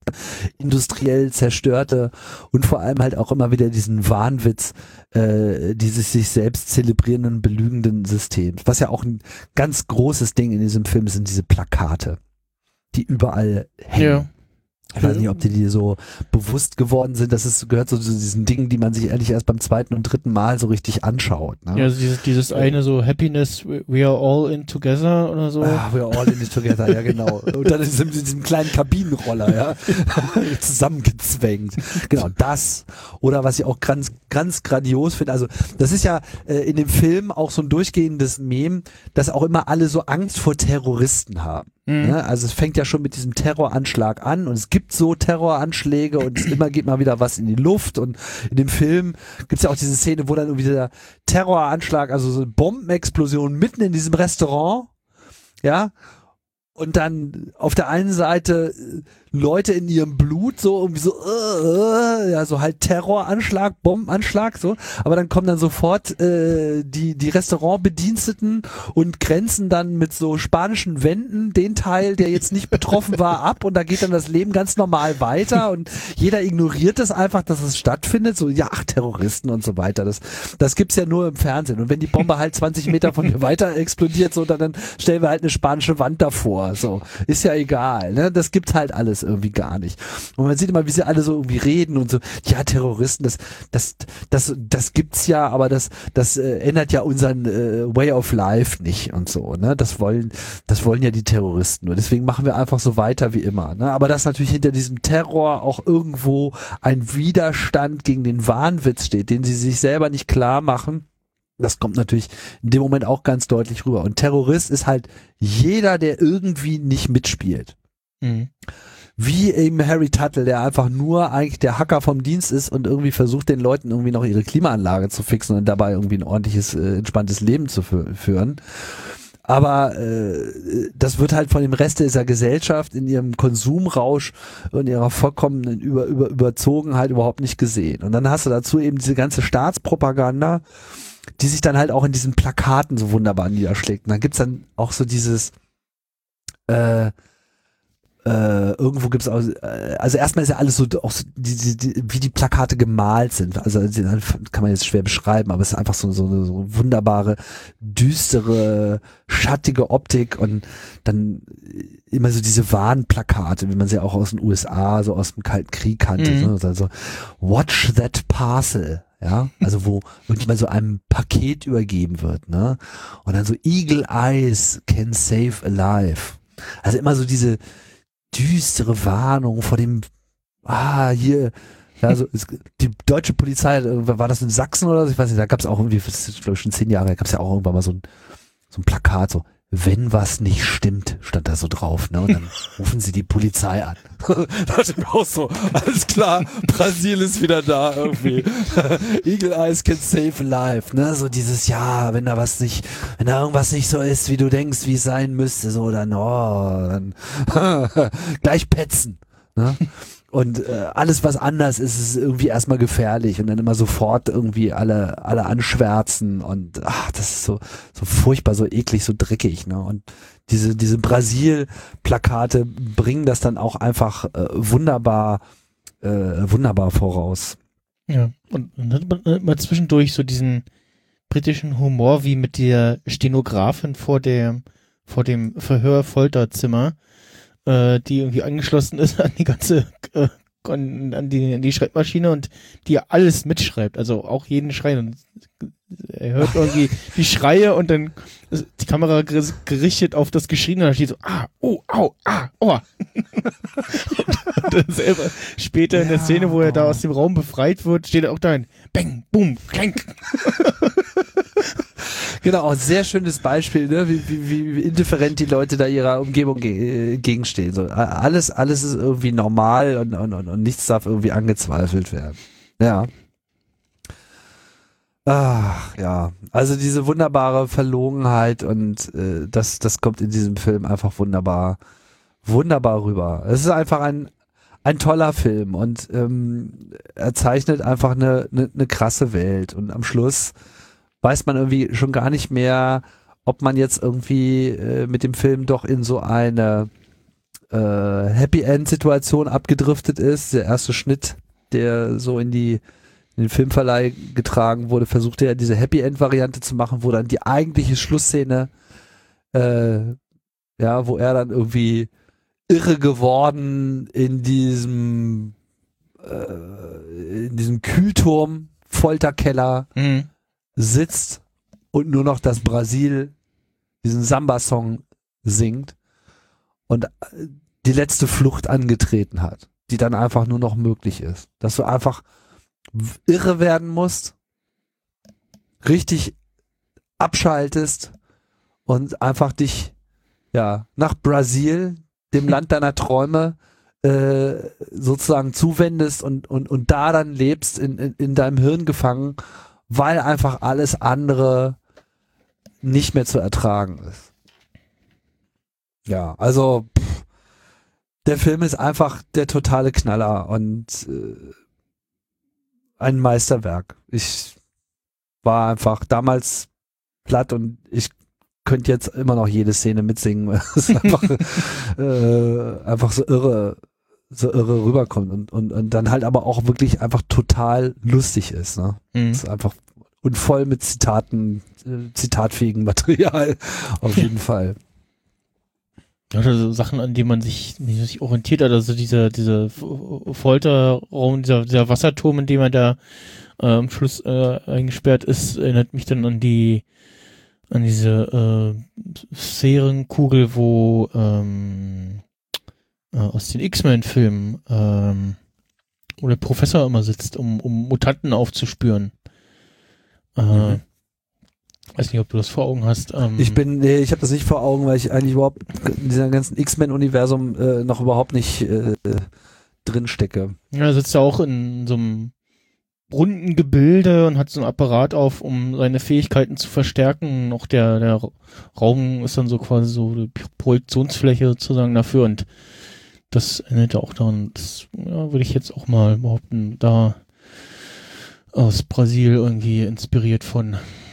industriell zerstörte und vor allem halt auch immer wieder diesen Wahnwitz dieses sich selbst zelebrierenden, belügenden Systems. Was ja auch ein ganz großes Ding in diesem Film sind diese Plakate, die überall hängen. Ja. Ich weiß nicht, ob die so bewusst geworden sind. Gehört so zu diesen Dingen, die man sich ehrlich erst beim zweiten und dritten Mal so richtig anschaut. Ne? Ja, also dieses eine so Happiness, we are all in together oder so. Ah, we are all in it together, ja genau. Und dann ist diesem kleinen Kabinenroller, ja, zusammengezwängt. Genau, das. Oder was ich auch ganz, ganz grandios finde, also das ist ja in dem Film auch so ein durchgehendes Meme, dass auch immer alle so Angst vor Terroristen haben. Ne? Also es fängt ja schon mit diesem Terroranschlag an und es gibt so Terroranschläge und immer geht mal wieder was in die Luft und in dem Film gibt es ja auch diese Szene, wo dann irgendwie der Terroranschlag, also so eine Bombenexplosion mitten in diesem Restaurant, ja, und dann auf der einen Seite Leute in ihrem Blut so irgendwie so ja, so halt Terroranschlag, Bombenanschlag so, aber dann kommen dann sofort die Restaurantbediensteten und grenzen dann mit so spanischen Wänden den Teil, der jetzt nicht betroffen war, ab und da geht dann das Leben ganz normal weiter und jeder ignoriert es einfach, dass es stattfindet, so ja, ach, Terroristen und so weiter, das gibt's ja nur im Fernsehen und wenn die Bombe halt 20 Meter von mir weiter explodiert, so dann stellen wir halt eine spanische Wand davor, so, ist ja egal, ne, das gibt halt alles irgendwie gar nicht. Und man sieht immer, wie sie alle so irgendwie reden und so, ja, Terroristen, das gibt's ja, aber das ändert ja unseren Way of Life nicht und so, ne? Das wollen ja die Terroristen nur. Deswegen machen wir einfach so weiter wie immer, ne? Aber dass natürlich hinter diesem Terror auch irgendwo ein Widerstand gegen den Wahnwitz steht, den sie sich selber nicht klar machen. Das kommt natürlich in dem Moment auch ganz deutlich rüber. Und Terrorist ist halt jeder, der irgendwie nicht mitspielt. Mhm. Wie eben Harry Tuttle, der einfach nur eigentlich der Hacker vom Dienst ist und irgendwie versucht, den Leuten irgendwie noch ihre Klimaanlage zu fixen und dabei irgendwie ein ordentliches, entspanntes Leben zu führen. Aber das wird halt von dem Rest dieser Gesellschaft in ihrem Konsumrausch und ihrer vollkommenen Überzogenheit überhaupt nicht gesehen. Und dann hast du dazu eben diese ganze Staatspropaganda, die sich dann halt auch in diesen Plakaten so wunderbar niederschlägt. Und dann gibt's dann auch so dieses irgendwo gibt's auch, also erstmal ist ja alles so, auch so wie die Plakate gemalt sind. Also kann man jetzt schwer beschreiben, aber es ist einfach so eine wunderbare, düstere, schattige Optik und dann immer so diese Warnplakate, wie man sie auch aus den USA, so aus dem Kalten Krieg kannte. Ne? Also watch that parcel. Ja, also wo irgendjemand so einem Paket übergeben wird, ne? Und dann so Eagle Eyes can save a life. Also immer so diese düstere Warnung vor dem, hier, also die deutsche Polizei, war das in Sachsen oder so? Ich weiß nicht, da gab es auch irgendwie, das ist glaube ich schon 10 Jahre, da gab es ja auch irgendwann mal so ein Plakat, so, wenn was nicht stimmt, stand da so drauf, ne? Und dann rufen sie die Polizei an. Da dachte ich mir auch so, alles klar, Brasil ist wieder da irgendwie. Eagle Eyes can save a life, ne? So dieses, ja, wenn da irgendwas nicht so ist, wie du denkst, wie es sein müsste, so, dann gleich petzen, ne? Und alles, was anders ist, ist irgendwie erstmal gefährlich und dann immer sofort irgendwie alle anschwärzen und das ist so furchtbar, so eklig, so dreckig, ne? Und diese Brasil-Plakate bringen das dann auch einfach wunderbar voraus. Ja, und dann hat man mal zwischendurch so diesen britischen Humor wie mit der Stenografin vor dem Verhör-Folterzimmer, die irgendwie angeschlossen ist an die ganze an die Schreibmaschine und die alles mitschreibt, also auch jeden Schrei. Und er hört irgendwie die Schreie und dann ist die Kamera gerichtet auf das Geschrien und da steht so, oh. Und dann selber später in der Szene, wo er da aus dem Raum befreit wird, steht er auch da, bang, boom, klank. Genau, auch ein sehr schönes Beispiel, ne? wie indifferent die Leute da ihrer Umgebung gegenstehen. So, alles ist irgendwie normal und nichts darf irgendwie angezweifelt werden. Ja. Ach, ja. Also diese wunderbare Verlogenheit und das kommt in diesem Film einfach wunderbar rüber. Es ist einfach ein toller Film und er zeichnet einfach eine krasse Welt und am Schluss weiß man irgendwie schon gar nicht mehr, ob man jetzt irgendwie mit dem Film doch in so eine Happy End Situation abgedriftet ist. Der erste Schnitt, der so in den Filmverleih getragen wurde, versuchte er diese Happy End Variante zu machen, wo dann die eigentliche Schlussszene, wo er dann irgendwie irre geworden in diesem Kühlturm, Folterkeller sitzt und nur noch das Brasil diesen Samba-Song singt und die letzte Flucht angetreten hat, die dann einfach nur noch möglich ist. Dass du einfach irre werden musst, richtig abschaltest und einfach dich nach Brasil, dem Land deiner Träume, sozusagen zuwendest und da dann lebst in deinem Hirn gefangen, weil einfach alles andere nicht mehr zu ertragen ist. Ja, also der Film ist einfach der totale Knaller und ein Meisterwerk. Ich war einfach damals platt und ich könnte jetzt immer noch jede Szene mitsingen. Es ist einfach so irre rüberkommt und dann halt aber auch wirklich einfach total lustig ist. Ne? Es ist einfach und voll mit Zitaten, zitatfähigen Material auf jeden Fall. Ja, also Sachen, an denen man sich orientiert hat, also diese Folterraum, dieser Wasserturm, in dem er da am Schluss eingesperrt ist, erinnert mich dann an diese Sphärenkugel, wo aus den X-Men-Filmen, wo der Professor immer sitzt, um Mutanten aufzuspüren. Weiß nicht, ob du das vor Augen hast. Ich habe das nicht vor Augen, weil ich eigentlich überhaupt in diesem ganzen X-Men-Universum noch überhaupt nicht drin stecke. Ja, er sitzt ja auch in so einem runden Gebilde und hat so einen Apparat auf, um seine Fähigkeiten zu verstärken. Auch der Raum ist dann so quasi so die Projektionsfläche sozusagen dafür und das erinnert auch daran, das würde ich jetzt auch mal behaupten, da aus Brasil irgendwie inspiriert von.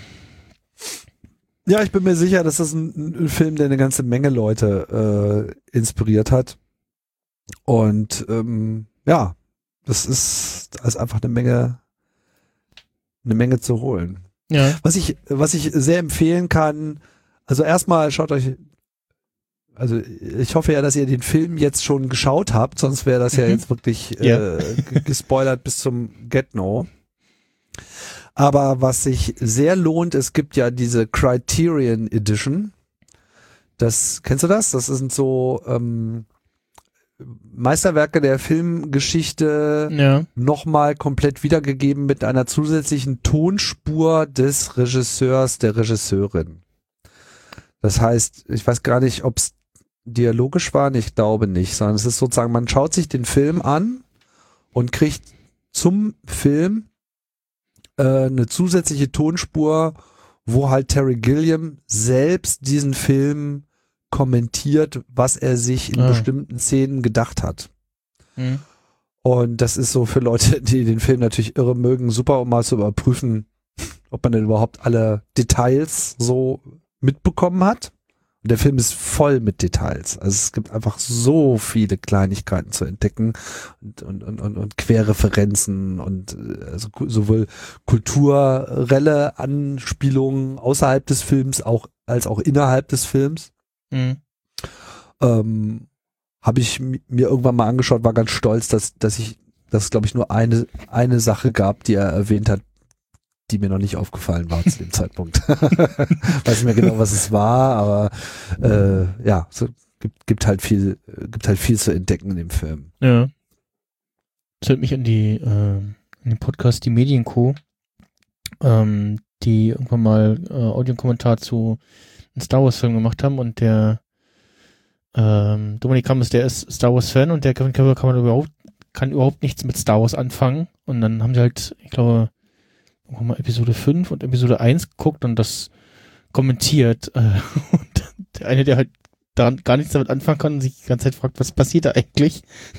Ja, ich bin mir sicher, dass das ein Film, der eine ganze Menge Leute inspiriert hat. Und das ist einfach eine Menge zu holen. Ja. Was ich sehr empfehlen kann, also erstmal schaut euch, also ich hoffe ja, dass ihr den Film jetzt schon geschaut habt, sonst wäre das ja jetzt wirklich gespoilert bis zum Get-No. Aber was sich sehr lohnt, es gibt ja diese Criterion Edition. Kennst du das? Das sind so Meisterwerke der Filmgeschichte nochmal komplett wiedergegeben mit einer zusätzlichen Tonspur des Regisseurs, der Regisseurin. Das heißt, ich weiß gar nicht, ob es dialogisch war, ich glaube nicht, sondern es ist sozusagen, man schaut sich den Film an und kriegt zum Film eine zusätzliche Tonspur, wo halt Terry Gilliam selbst diesen Film kommentiert, was er sich in bestimmten Szenen gedacht hat. Und das ist so für Leute, die den Film natürlich irre mögen, super, um mal zu überprüfen, ob man denn überhaupt alle Details so mitbekommen hat. Und der Film ist voll mit Details. Also es gibt einfach so viele Kleinigkeiten zu entdecken und Querreferenzen und also sowohl kulturelle Anspielungen außerhalb des Films als auch innerhalb des Films. Habe ich mir irgendwann mal angeschaut, war ganz stolz, dass es glaube ich nur eine Sache gab, die er erwähnt hat, die mir noch nicht aufgefallen war zu dem Zeitpunkt. Weiß nicht mehr genau, was es war, aber so gibt halt viel zu entdecken in dem Film. Ja. Das hört mich an den Podcast Die Medienco, die irgendwann mal Audiokommentar zu einem Star Wars Film gemacht haben und der Dominik Hammes, der ist Star Wars Fan und der Kevin Cavill kann überhaupt nichts mit Star Wars anfangen und dann haben sie halt, ich glaube, mal Episode 5 und Episode 1 geguckt und das kommentiert. Und der eine, der halt daran gar nichts damit anfangen kann und sich die ganze Zeit fragt, was passiert da eigentlich?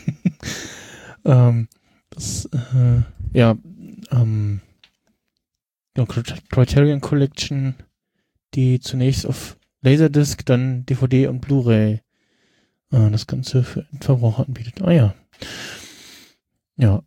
Criterion Collection, die zunächst auf Laserdisc, dann DVD und Blu-ray das Ganze für Endverbraucher anbietet. Ah ja. Ja,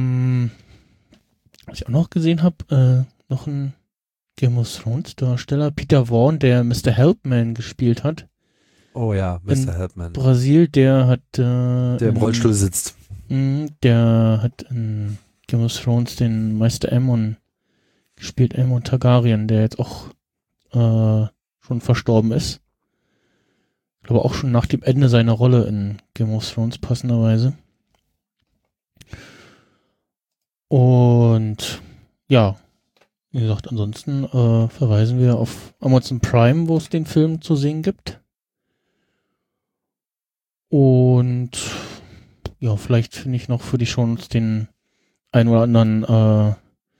was ich auch noch gesehen habe, noch ein Game of Thrones Darsteller, Peter Vaughan, der Mr. Helpman gespielt hat. Oh ja, Mr. Helpman. Brasil, der hat der im Rollstuhl sitzt. Der hat in Game of Thrones den Meister Aemon gespielt, Aemon Targaryen, der jetzt auch schon verstorben ist. Ich glaube auch schon nach dem Ende seiner Rolle in Game of Thrones passenderweise. Und ja, wie gesagt, ansonsten verweisen wir auf Amazon Prime, wo es den Film zu sehen gibt. Und ja, vielleicht finde ich noch für die Shownotes den ein oder anderen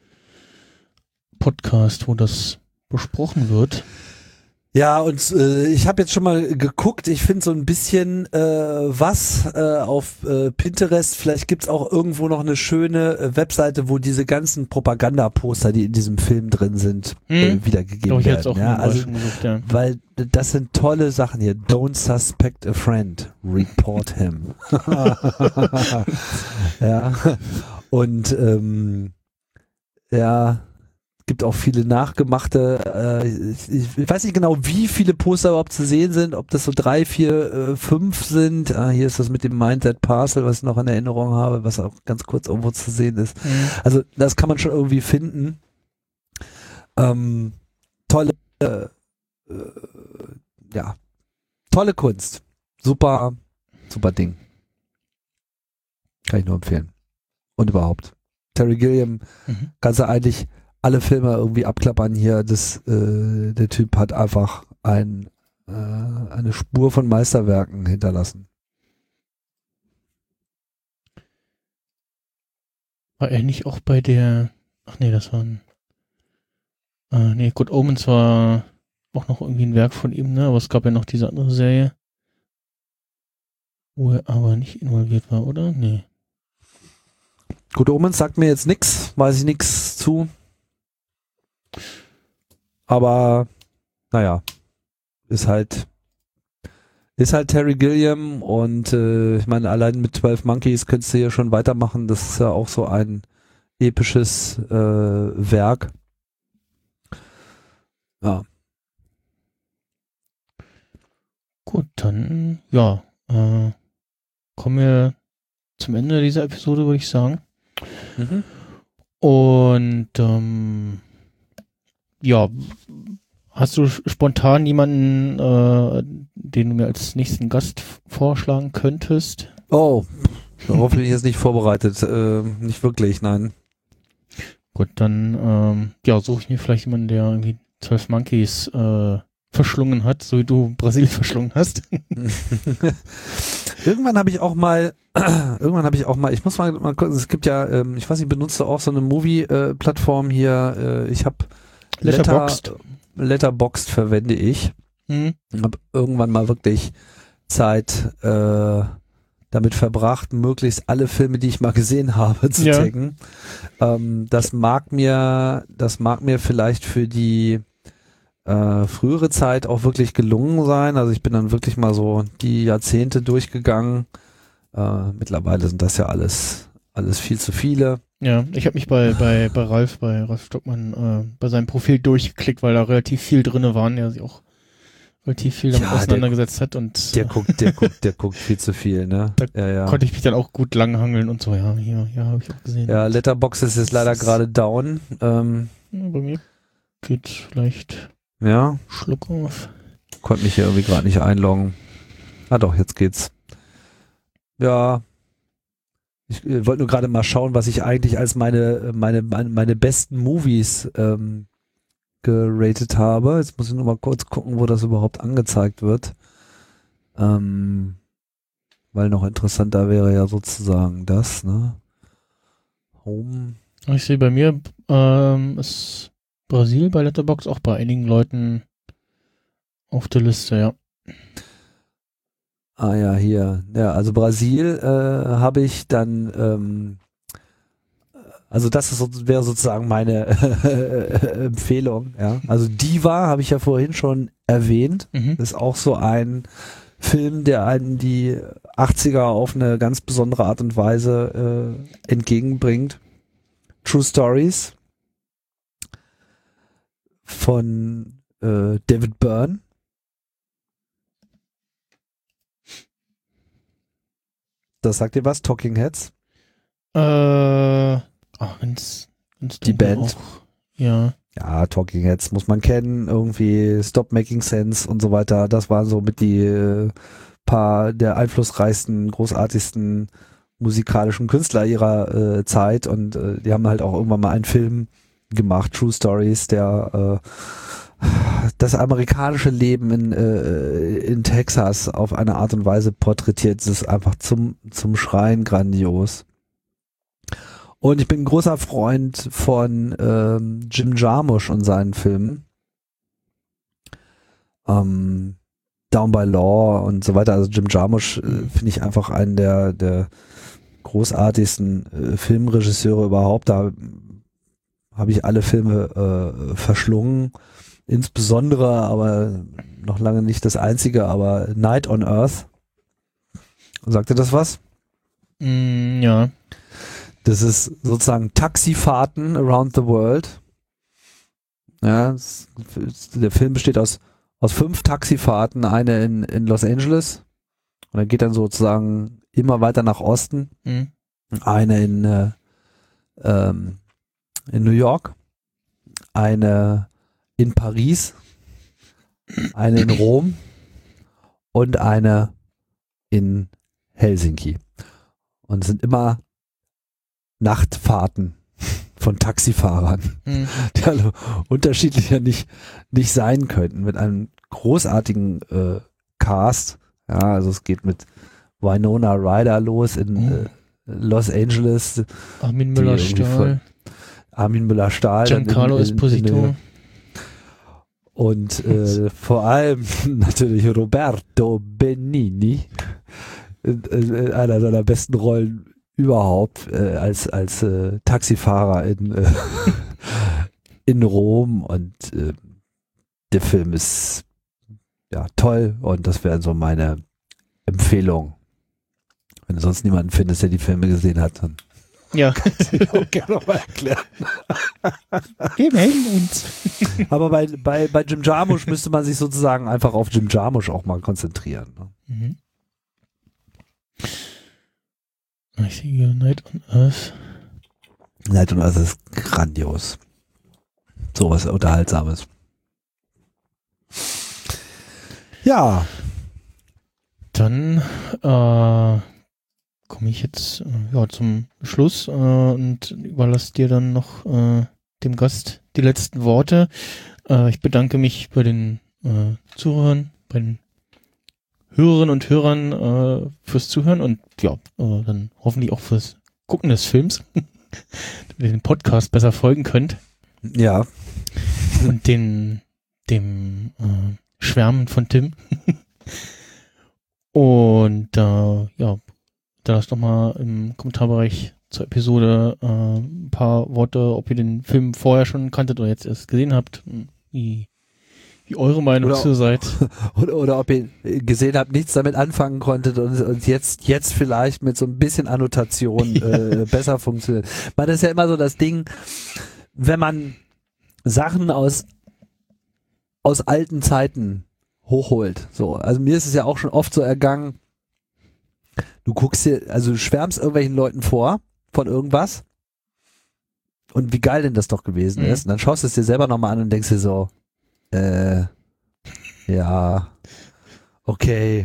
Podcast, wo das besprochen wird. Ja, und ich habe jetzt schon mal geguckt, ich finde so ein bisschen was auf Pinterest, vielleicht gibt's auch irgendwo noch eine schöne Webseite, wo diese ganzen Propagandaposter, die in diesem Film drin sind, wiedergegeben werden. Auch ja, also, gesucht, ja. Weil das sind tolle Sachen hier. Don't suspect a friend, report him. Ja, und ja, gibt auch viele nachgemachte, ich weiß nicht genau, wie viele Poster überhaupt zu sehen sind, ob das so 3, 4, 5 sind. Hier ist das mit dem Mind That Parcel, was ich noch in Erinnerung habe, was auch ganz kurz irgendwo zu sehen ist. Also das kann man schon irgendwie finden. Tolle tolle Kunst. Super Ding. Kann ich nur empfehlen. Und überhaupt. Terry Gilliam, kannst du eigentlich alle Filme irgendwie abklappern hier. Der Typ hat einfach eine Spur von Meisterwerken hinterlassen. War er nicht auch bei der... Ach nee, das war Good Omens war auch noch irgendwie ein Werk von ihm, ne? Aber es gab ja noch diese andere Serie, wo er aber nicht involviert war, oder? Nee. Good Omens sagt mir jetzt nix, weiß ich nix zu. Aber, naja, ist halt Terry Gilliam und ich meine, allein mit 12 Monkeys könntest du ja schon weitermachen. Das ist ja auch so ein episches Werk. Ja. Gut, dann, ja, kommen wir zum Ende dieser Episode, würde ich sagen. Und, ja, hast du spontan jemanden, den du mir als nächsten Gast vorschlagen könntest? Oh, darauf bin ich jetzt nicht vorbereitet. Nicht wirklich, nein. Gut, dann ja, suche ich mir vielleicht jemanden, der irgendwie 12 Monkeys verschlungen hat, so wie du Brasil verschlungen hast. Irgendwann habe ich auch mal, ich muss mal gucken, es gibt ja, ich weiß nicht, benutzt du auch so eine Movie-Plattform hier, ich habe Letterboxd verwende ich. Habe irgendwann mal wirklich Zeit damit verbracht, möglichst alle Filme, die ich mal gesehen habe, zu taggen. Das mag mir vielleicht für die frühere Zeit auch wirklich gelungen sein. Also ich bin dann wirklich mal so die Jahrzehnte durchgegangen. Mittlerweile sind das ja alles viel zu viele. Ja, ich habe mich bei Ralf Stockmann bei seinem Profil durchgeklickt, weil da relativ viel drinne waren, der sich auch relativ viel damit auseinandergesetzt hat und der guckt viel zu viel, ne? Da konnte ich mich dann auch gut langhangeln und so, ja, habe ich auch gesehen. Ja, Letterboxd ist jetzt leider gerade down. Bei mir geht vielleicht Schluck auf. Konnte mich hier irgendwie gerade nicht einloggen. Ah doch, jetzt geht's. Ja. Ich wollte nur gerade mal schauen, was ich eigentlich als meine besten Movies geratet habe. Jetzt muss ich nur mal kurz gucken, wo das überhaupt angezeigt wird. Weil noch interessanter wäre ja sozusagen das, ne? Home. Ich sehe bei mir ist Brasil bei Letterboxd auch bei einigen Leuten auf der Liste, ja. Ah ja, hier. Ja, also Brasil habe ich dann, also das wäre sozusagen meine Empfehlung, ja. Also Diva habe ich ja vorhin schon erwähnt. Ist auch so ein Film, der einen die 80er auf eine ganz besondere Art und Weise entgegenbringt. True Stories von David Byrne. Das sagt dir was? Talking Heads? Ganz Die Band. Auch. Ja. Ja, Talking Heads muss man kennen, irgendwie Stop Making Sense und so weiter. Das waren so mit die paar der einflussreichsten, großartigsten musikalischen Künstler ihrer Zeit und die haben halt auch irgendwann mal einen Film gemacht, True Stories, der das amerikanische Leben in Texas auf eine Art und Weise porträtiert. Das ist einfach zum Schreien grandios. Und ich bin ein großer Freund von Jim Jarmusch und seinen Filmen. Down by Law und so weiter. Also Jim Jarmusch finde ich einfach einen der großartigsten Filmregisseure überhaupt. Da habe ich alle Filme verschlungen. Insbesondere, aber noch lange nicht das einzige, aber Night on Earth. Sagt ihr das was? Ja. Das ist sozusagen Taxifahrten around the world. Ja, der Film besteht aus 5 Taxifahrten, eine in Los Angeles und dann geht dann sozusagen immer weiter nach Osten. Eine in New York, eine in Paris, eine in Rom und eine in Helsinki. Und es sind immer Nachtfahrten von Taxifahrern, die alle unterschiedlicher nicht sein könnten, mit einem großartigen Cast. Ja, also es geht mit Winona Ryder los in Los Angeles. Armin Müller-Stahl. Giancarlo Esposito. Und vor allem natürlich Roberto Benigni, einer seiner besten Rollen überhaupt als Taxifahrer in Rom, und der Film ist ja toll und das wäre so meine Empfehlung. Wenn du sonst niemanden findest, der die Filme gesehen hat, dann ja. kannst du dir auch gerne nochmal erklären. Wir melden uns. Aber bei Jim Jarmusch müsste man sich sozusagen einfach auf Jim Jarmusch auch mal konzentrieren. Ne? Richtige Night on Earth. Night on Earth ist grandios. Sowas Unterhaltsames. Ja. Dann komme ich jetzt zum Schluss und überlasse dir dann noch dem Gast die letzten Worte. Ich bedanke mich bei den Zuhörern, bei den Hörerinnen und Hörern fürs Zuhören und dann hoffentlich auch fürs Gucken des Films, damit ihr den Podcast besser folgen könnt. Ja. Und dem Schwärmen von Tim. Und da lasst doch mal im Kommentarbereich zur Episode ein paar Worte, ob ihr den Film vorher schon kanntet oder jetzt erst gesehen habt, wie eure Meinung zu seid. Oder ob ihr gesehen habt, nichts damit anfangen konntet und jetzt vielleicht mit so ein bisschen Annotation besser funktioniert. Weil das ist ja immer so das Ding, wenn man Sachen aus alten Zeiten hochholt. So, also mir ist es ja auch schon oft so ergangen, du schwärmst irgendwelchen Leuten vor von irgendwas und wie geil denn das doch gewesen ist. Und dann schaust du es dir selber nochmal an und denkst dir so, ja, okay.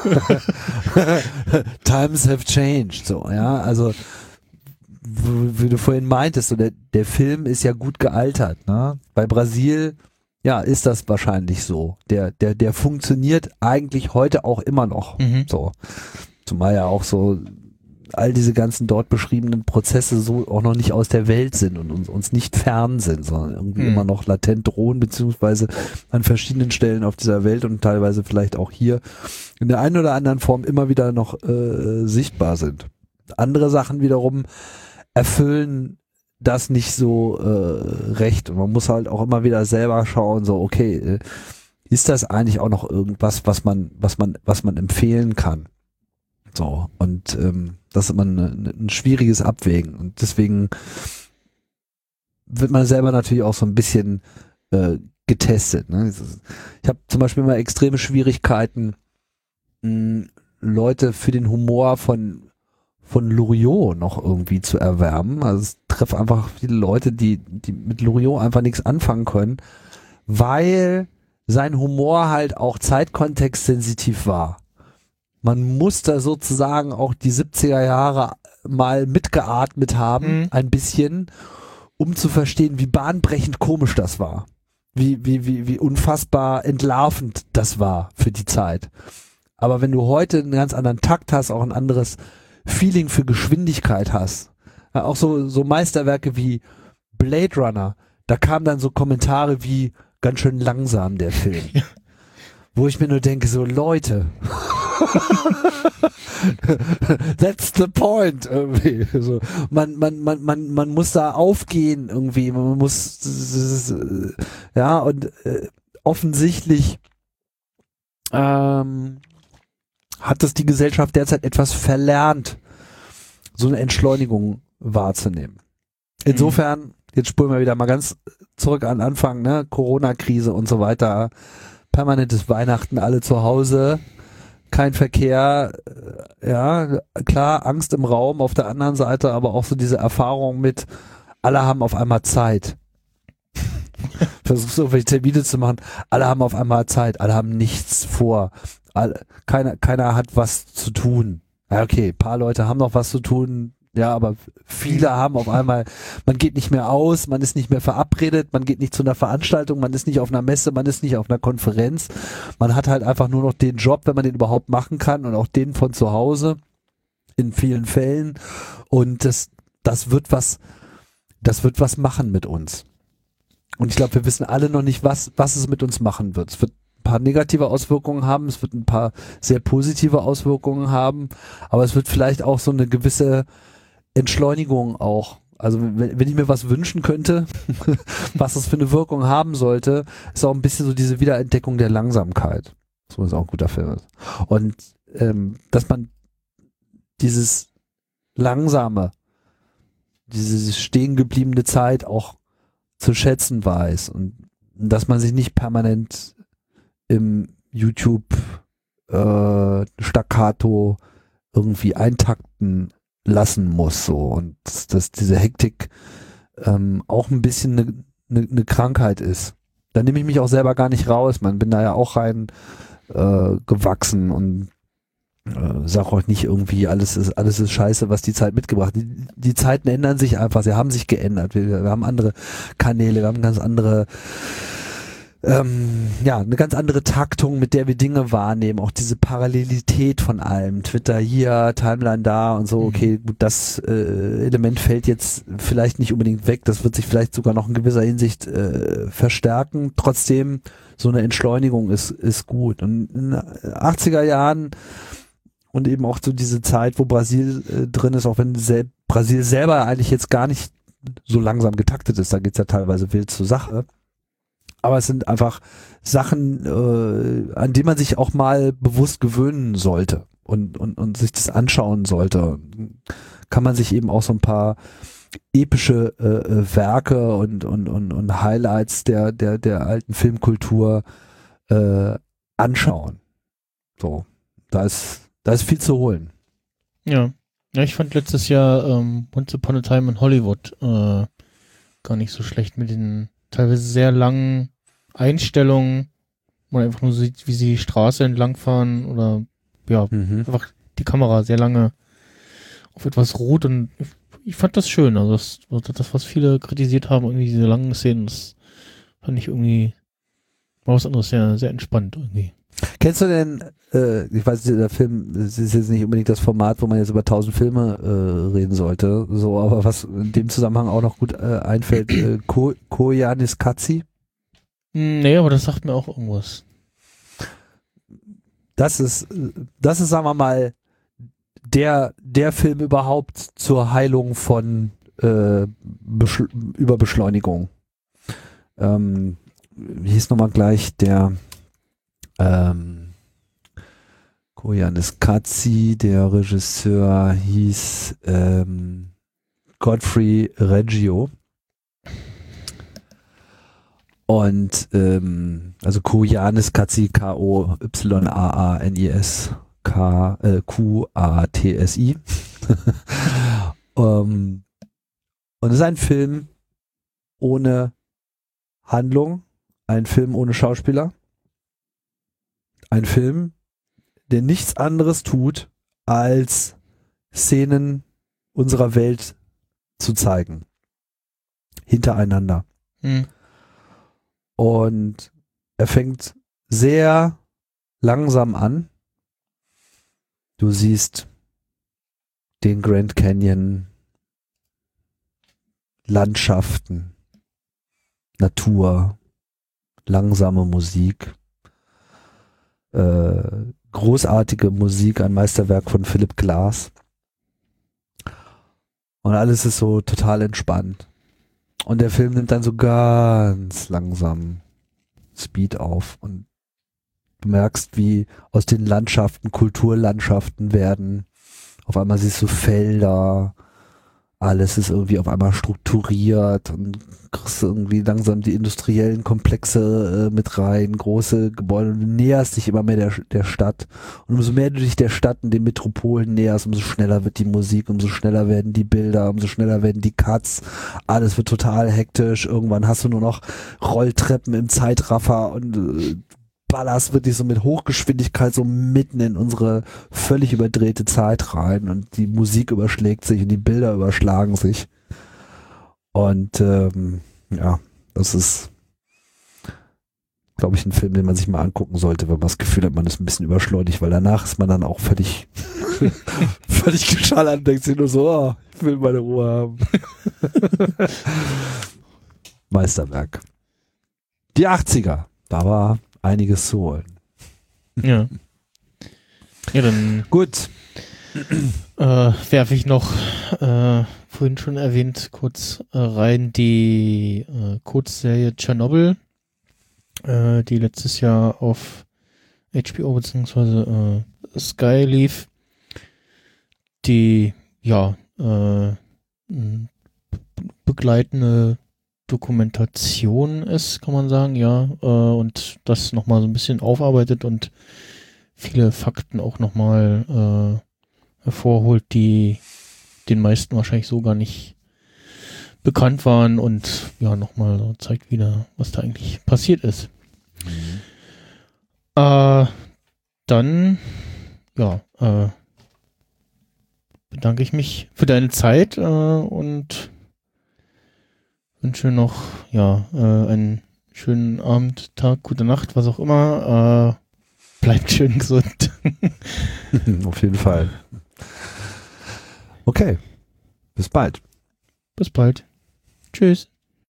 Times have changed. So, ja, also wie du vorhin meintest, so der Film ist ja gut gealtert. Ne? Bei Brasil, ja, ist das wahrscheinlich so. Der funktioniert eigentlich heute auch immer noch. So. Zumal ja auch so all diese ganzen dort beschriebenen Prozesse so auch noch nicht aus der Welt sind und uns nicht fern sind, sondern irgendwie immer noch latent drohen, beziehungsweise an verschiedenen Stellen auf dieser Welt und teilweise vielleicht auch hier in der einen oder anderen Form immer wieder noch sichtbar sind. Andere Sachen wiederum erfüllen das nicht so recht und man muss halt auch immer wieder selber schauen, so okay, ist das eigentlich auch noch irgendwas, was man empfehlen kann? So, und das ist immer ein schwieriges Abwägen. Und deswegen wird man selber natürlich auch so ein bisschen getestet. Ne? Ich habe zum Beispiel immer extreme Schwierigkeiten, Leute für den Humor von Loriot noch irgendwie zu erwärmen. Also es trifft einfach viele Leute, die mit Loriot einfach nichts anfangen können, weil sein Humor halt auch zeitkontextsensitiv war. Man muss da sozusagen auch die 70er Jahre mal mitgeatmet haben, ein bisschen, um zu verstehen, wie bahnbrechend komisch das war. Wie unfassbar entlarvend das war für die Zeit. Aber wenn du heute einen ganz anderen Takt hast, auch ein anderes Feeling für Geschwindigkeit hast, ja, auch so Meisterwerke wie Blade Runner, da kamen dann so Kommentare wie ganz schön langsam der Film. Ja. Wo ich mir nur denke, so Leute, that's the point irgendwie. So, man muss da aufgehen irgendwie, man muss ja, und offensichtlich hat das die Gesellschaft derzeit etwas verlernt, so eine Entschleunigung wahrzunehmen. Insofern, jetzt spulen wir wieder mal ganz zurück an den Anfang, ne? Corona-Krise und so weiter, permanentes Weihnachten, alle zu Hause, kein Verkehr, ja, klar, Angst im Raum, auf der anderen Seite aber auch so diese Erfahrung mit, alle haben auf einmal Zeit. Versuchst irgendwelche Termine zu machen, alle haben auf einmal Zeit, alle haben nichts vor, keiner hat was zu tun. Ja, okay, ein paar Leute haben noch was zu tun, ja, aber viele haben auf einmal, man geht nicht mehr aus, man ist nicht mehr verabredet, man geht nicht zu einer Veranstaltung, man ist nicht auf einer Messe, man ist nicht auf einer Konferenz, man hat halt einfach nur noch den Job, wenn man den überhaupt machen kann, und auch den von zu Hause in vielen Fällen, und das wird was machen mit uns. Und ich glaube, wir wissen alle noch nicht, was es mit uns machen wird. Es wird ein paar negative Auswirkungen haben, es wird ein paar sehr positive Auswirkungen haben, aber es wird vielleicht auch so eine gewisse Entschleunigung auch. Also wenn ich mir was wünschen könnte, was das für eine Wirkung haben sollte, ist auch ein bisschen so diese Wiederentdeckung der Langsamkeit. So ist auch ein guter Film. Und dass man dieses Langsame, diese stehengebliebene Zeit auch zu schätzen weiß, und dass man sich nicht permanent im YouTube Staccato irgendwie eintakten lassen muss, so, und dass diese Hektik auch ein bisschen eine Krankheit ist. Da nehme ich mich auch selber gar nicht raus, man bin da ja auch rein gewachsen und sag auch nicht irgendwie, alles ist scheiße, was die Zeit mitgebracht hat. Die Zeiten ändern sich einfach, sie haben sich geändert. Wir haben andere Kanäle, wir haben ganz andere, eine ganz andere Taktung, mit der wir Dinge wahrnehmen. Auch diese Parallelität von allem. Twitter hier, Timeline da und so. Okay, gut, das Element fällt jetzt vielleicht nicht unbedingt weg. Das wird sich vielleicht sogar noch in gewisser Hinsicht verstärken. Trotzdem, so eine Entschleunigung ist gut. Und in den 80er Jahren und eben auch so diese Zeit, wo Brasil drin ist, auch wenn Brasil selber eigentlich jetzt gar nicht so langsam getaktet ist, da geht's ja teilweise wild zur Sache. Aber es sind einfach Sachen, an die man sich auch mal bewusst gewöhnen sollte und sich das anschauen sollte. Kann man sich eben auch so ein paar epische Werke und Highlights der alten Filmkultur anschauen. So, da ist viel zu holen. Ja, ich fand letztes Jahr Once Upon a Time in Hollywood gar nicht so schlecht mit den teilweise sehr langen Einstellungen, wo man einfach nur sieht, wie sie die Straße entlangfahren oder einfach die Kamera sehr lange auf etwas ruht, und ich fand das schön. Also das, was viele kritisiert haben, irgendwie diese langen Szenen, das fand ich irgendwie war was anderes, sehr, sehr entspannt irgendwie. Kennst du denn, ich weiß, der Film, es ist jetzt nicht unbedingt das Format, wo man jetzt über 1000 Filme reden sollte, so, aber was in dem Zusammenhang auch noch gut einfällt, Koyaanisqatsi? Nee, aber das sagt mir auch irgendwas. Das ist, sagen wir mal, der Film überhaupt zur Heilung von Überbeschleunigung. Wie hieß nochmal gleich der Koyaanisqatsi, der Regisseur hieß Godfrey Reggio. Und also Koyaanisqatsi, Koyaanis Qatsi. Und es ist ein Film ohne Handlung, ein Film ohne Schauspieler, ein Film, der nichts anderes tut, als Szenen unserer Welt zu zeigen. Hintereinander. Und er fängt sehr langsam an. Du siehst den Grand Canyon, Landschaften, Natur, langsame Musik, großartige Musik, ein Meisterwerk von Philip Glass. Und alles ist so total entspannt. Und der Film nimmt dann so ganz langsam Speed auf und du merkst, wie aus den Landschaften Kulturlandschaften werden. Auf einmal siehst du Felder, alles ist irgendwie auf einmal strukturiert und kriegst irgendwie langsam die industriellen Komplexe mit rein, große Gebäude, und du näherst dich immer mehr der Stadt. Und umso mehr du dich der Stadt und den Metropolen näherst, umso schneller wird die Musik, umso schneller werden die Bilder, umso schneller werden die Cuts, alles wird total hektisch. Irgendwann hast du nur noch Rolltreppen im Zeitraffer und ballerst wirklich so mit Hochgeschwindigkeit so mitten in unsere völlig überdrehte Zeit rein und die Musik überschlägt sich und die Bilder überschlagen sich. Und ja, das ist, glaube ich, ein Film, den man sich mal angucken sollte, wenn man das Gefühl hat, man ist ein bisschen überschleunigt, weil danach ist man dann auch völlig geschallert und denkt sich nur so, oh, ich will meine Ruhe haben. Meisterwerk. Die 80er, da war einiges zu holen. Ja. Ja, dann gut. Werfe ich noch, vorhin schon erwähnt, kurz rein die Kurzserie Tschernobyl, die letztes Jahr auf HBO bzw. Sky lief, die ja begleitende Dokumentation ist, kann man sagen, ja, und das nochmal so ein bisschen aufarbeitet und viele Fakten auch nochmal hervorholt, die den meisten wahrscheinlich so gar nicht bekannt waren und ja, nochmal so zeigt wieder, was da eigentlich passiert ist. Dann, ja, bedanke ich mich für deine Zeit und wünsche noch, ja, einen schönen Abend, Tag, gute Nacht, was auch immer. Bleibt schön gesund. Auf jeden Fall. Okay. Bis bald. Bis bald. Tschüss.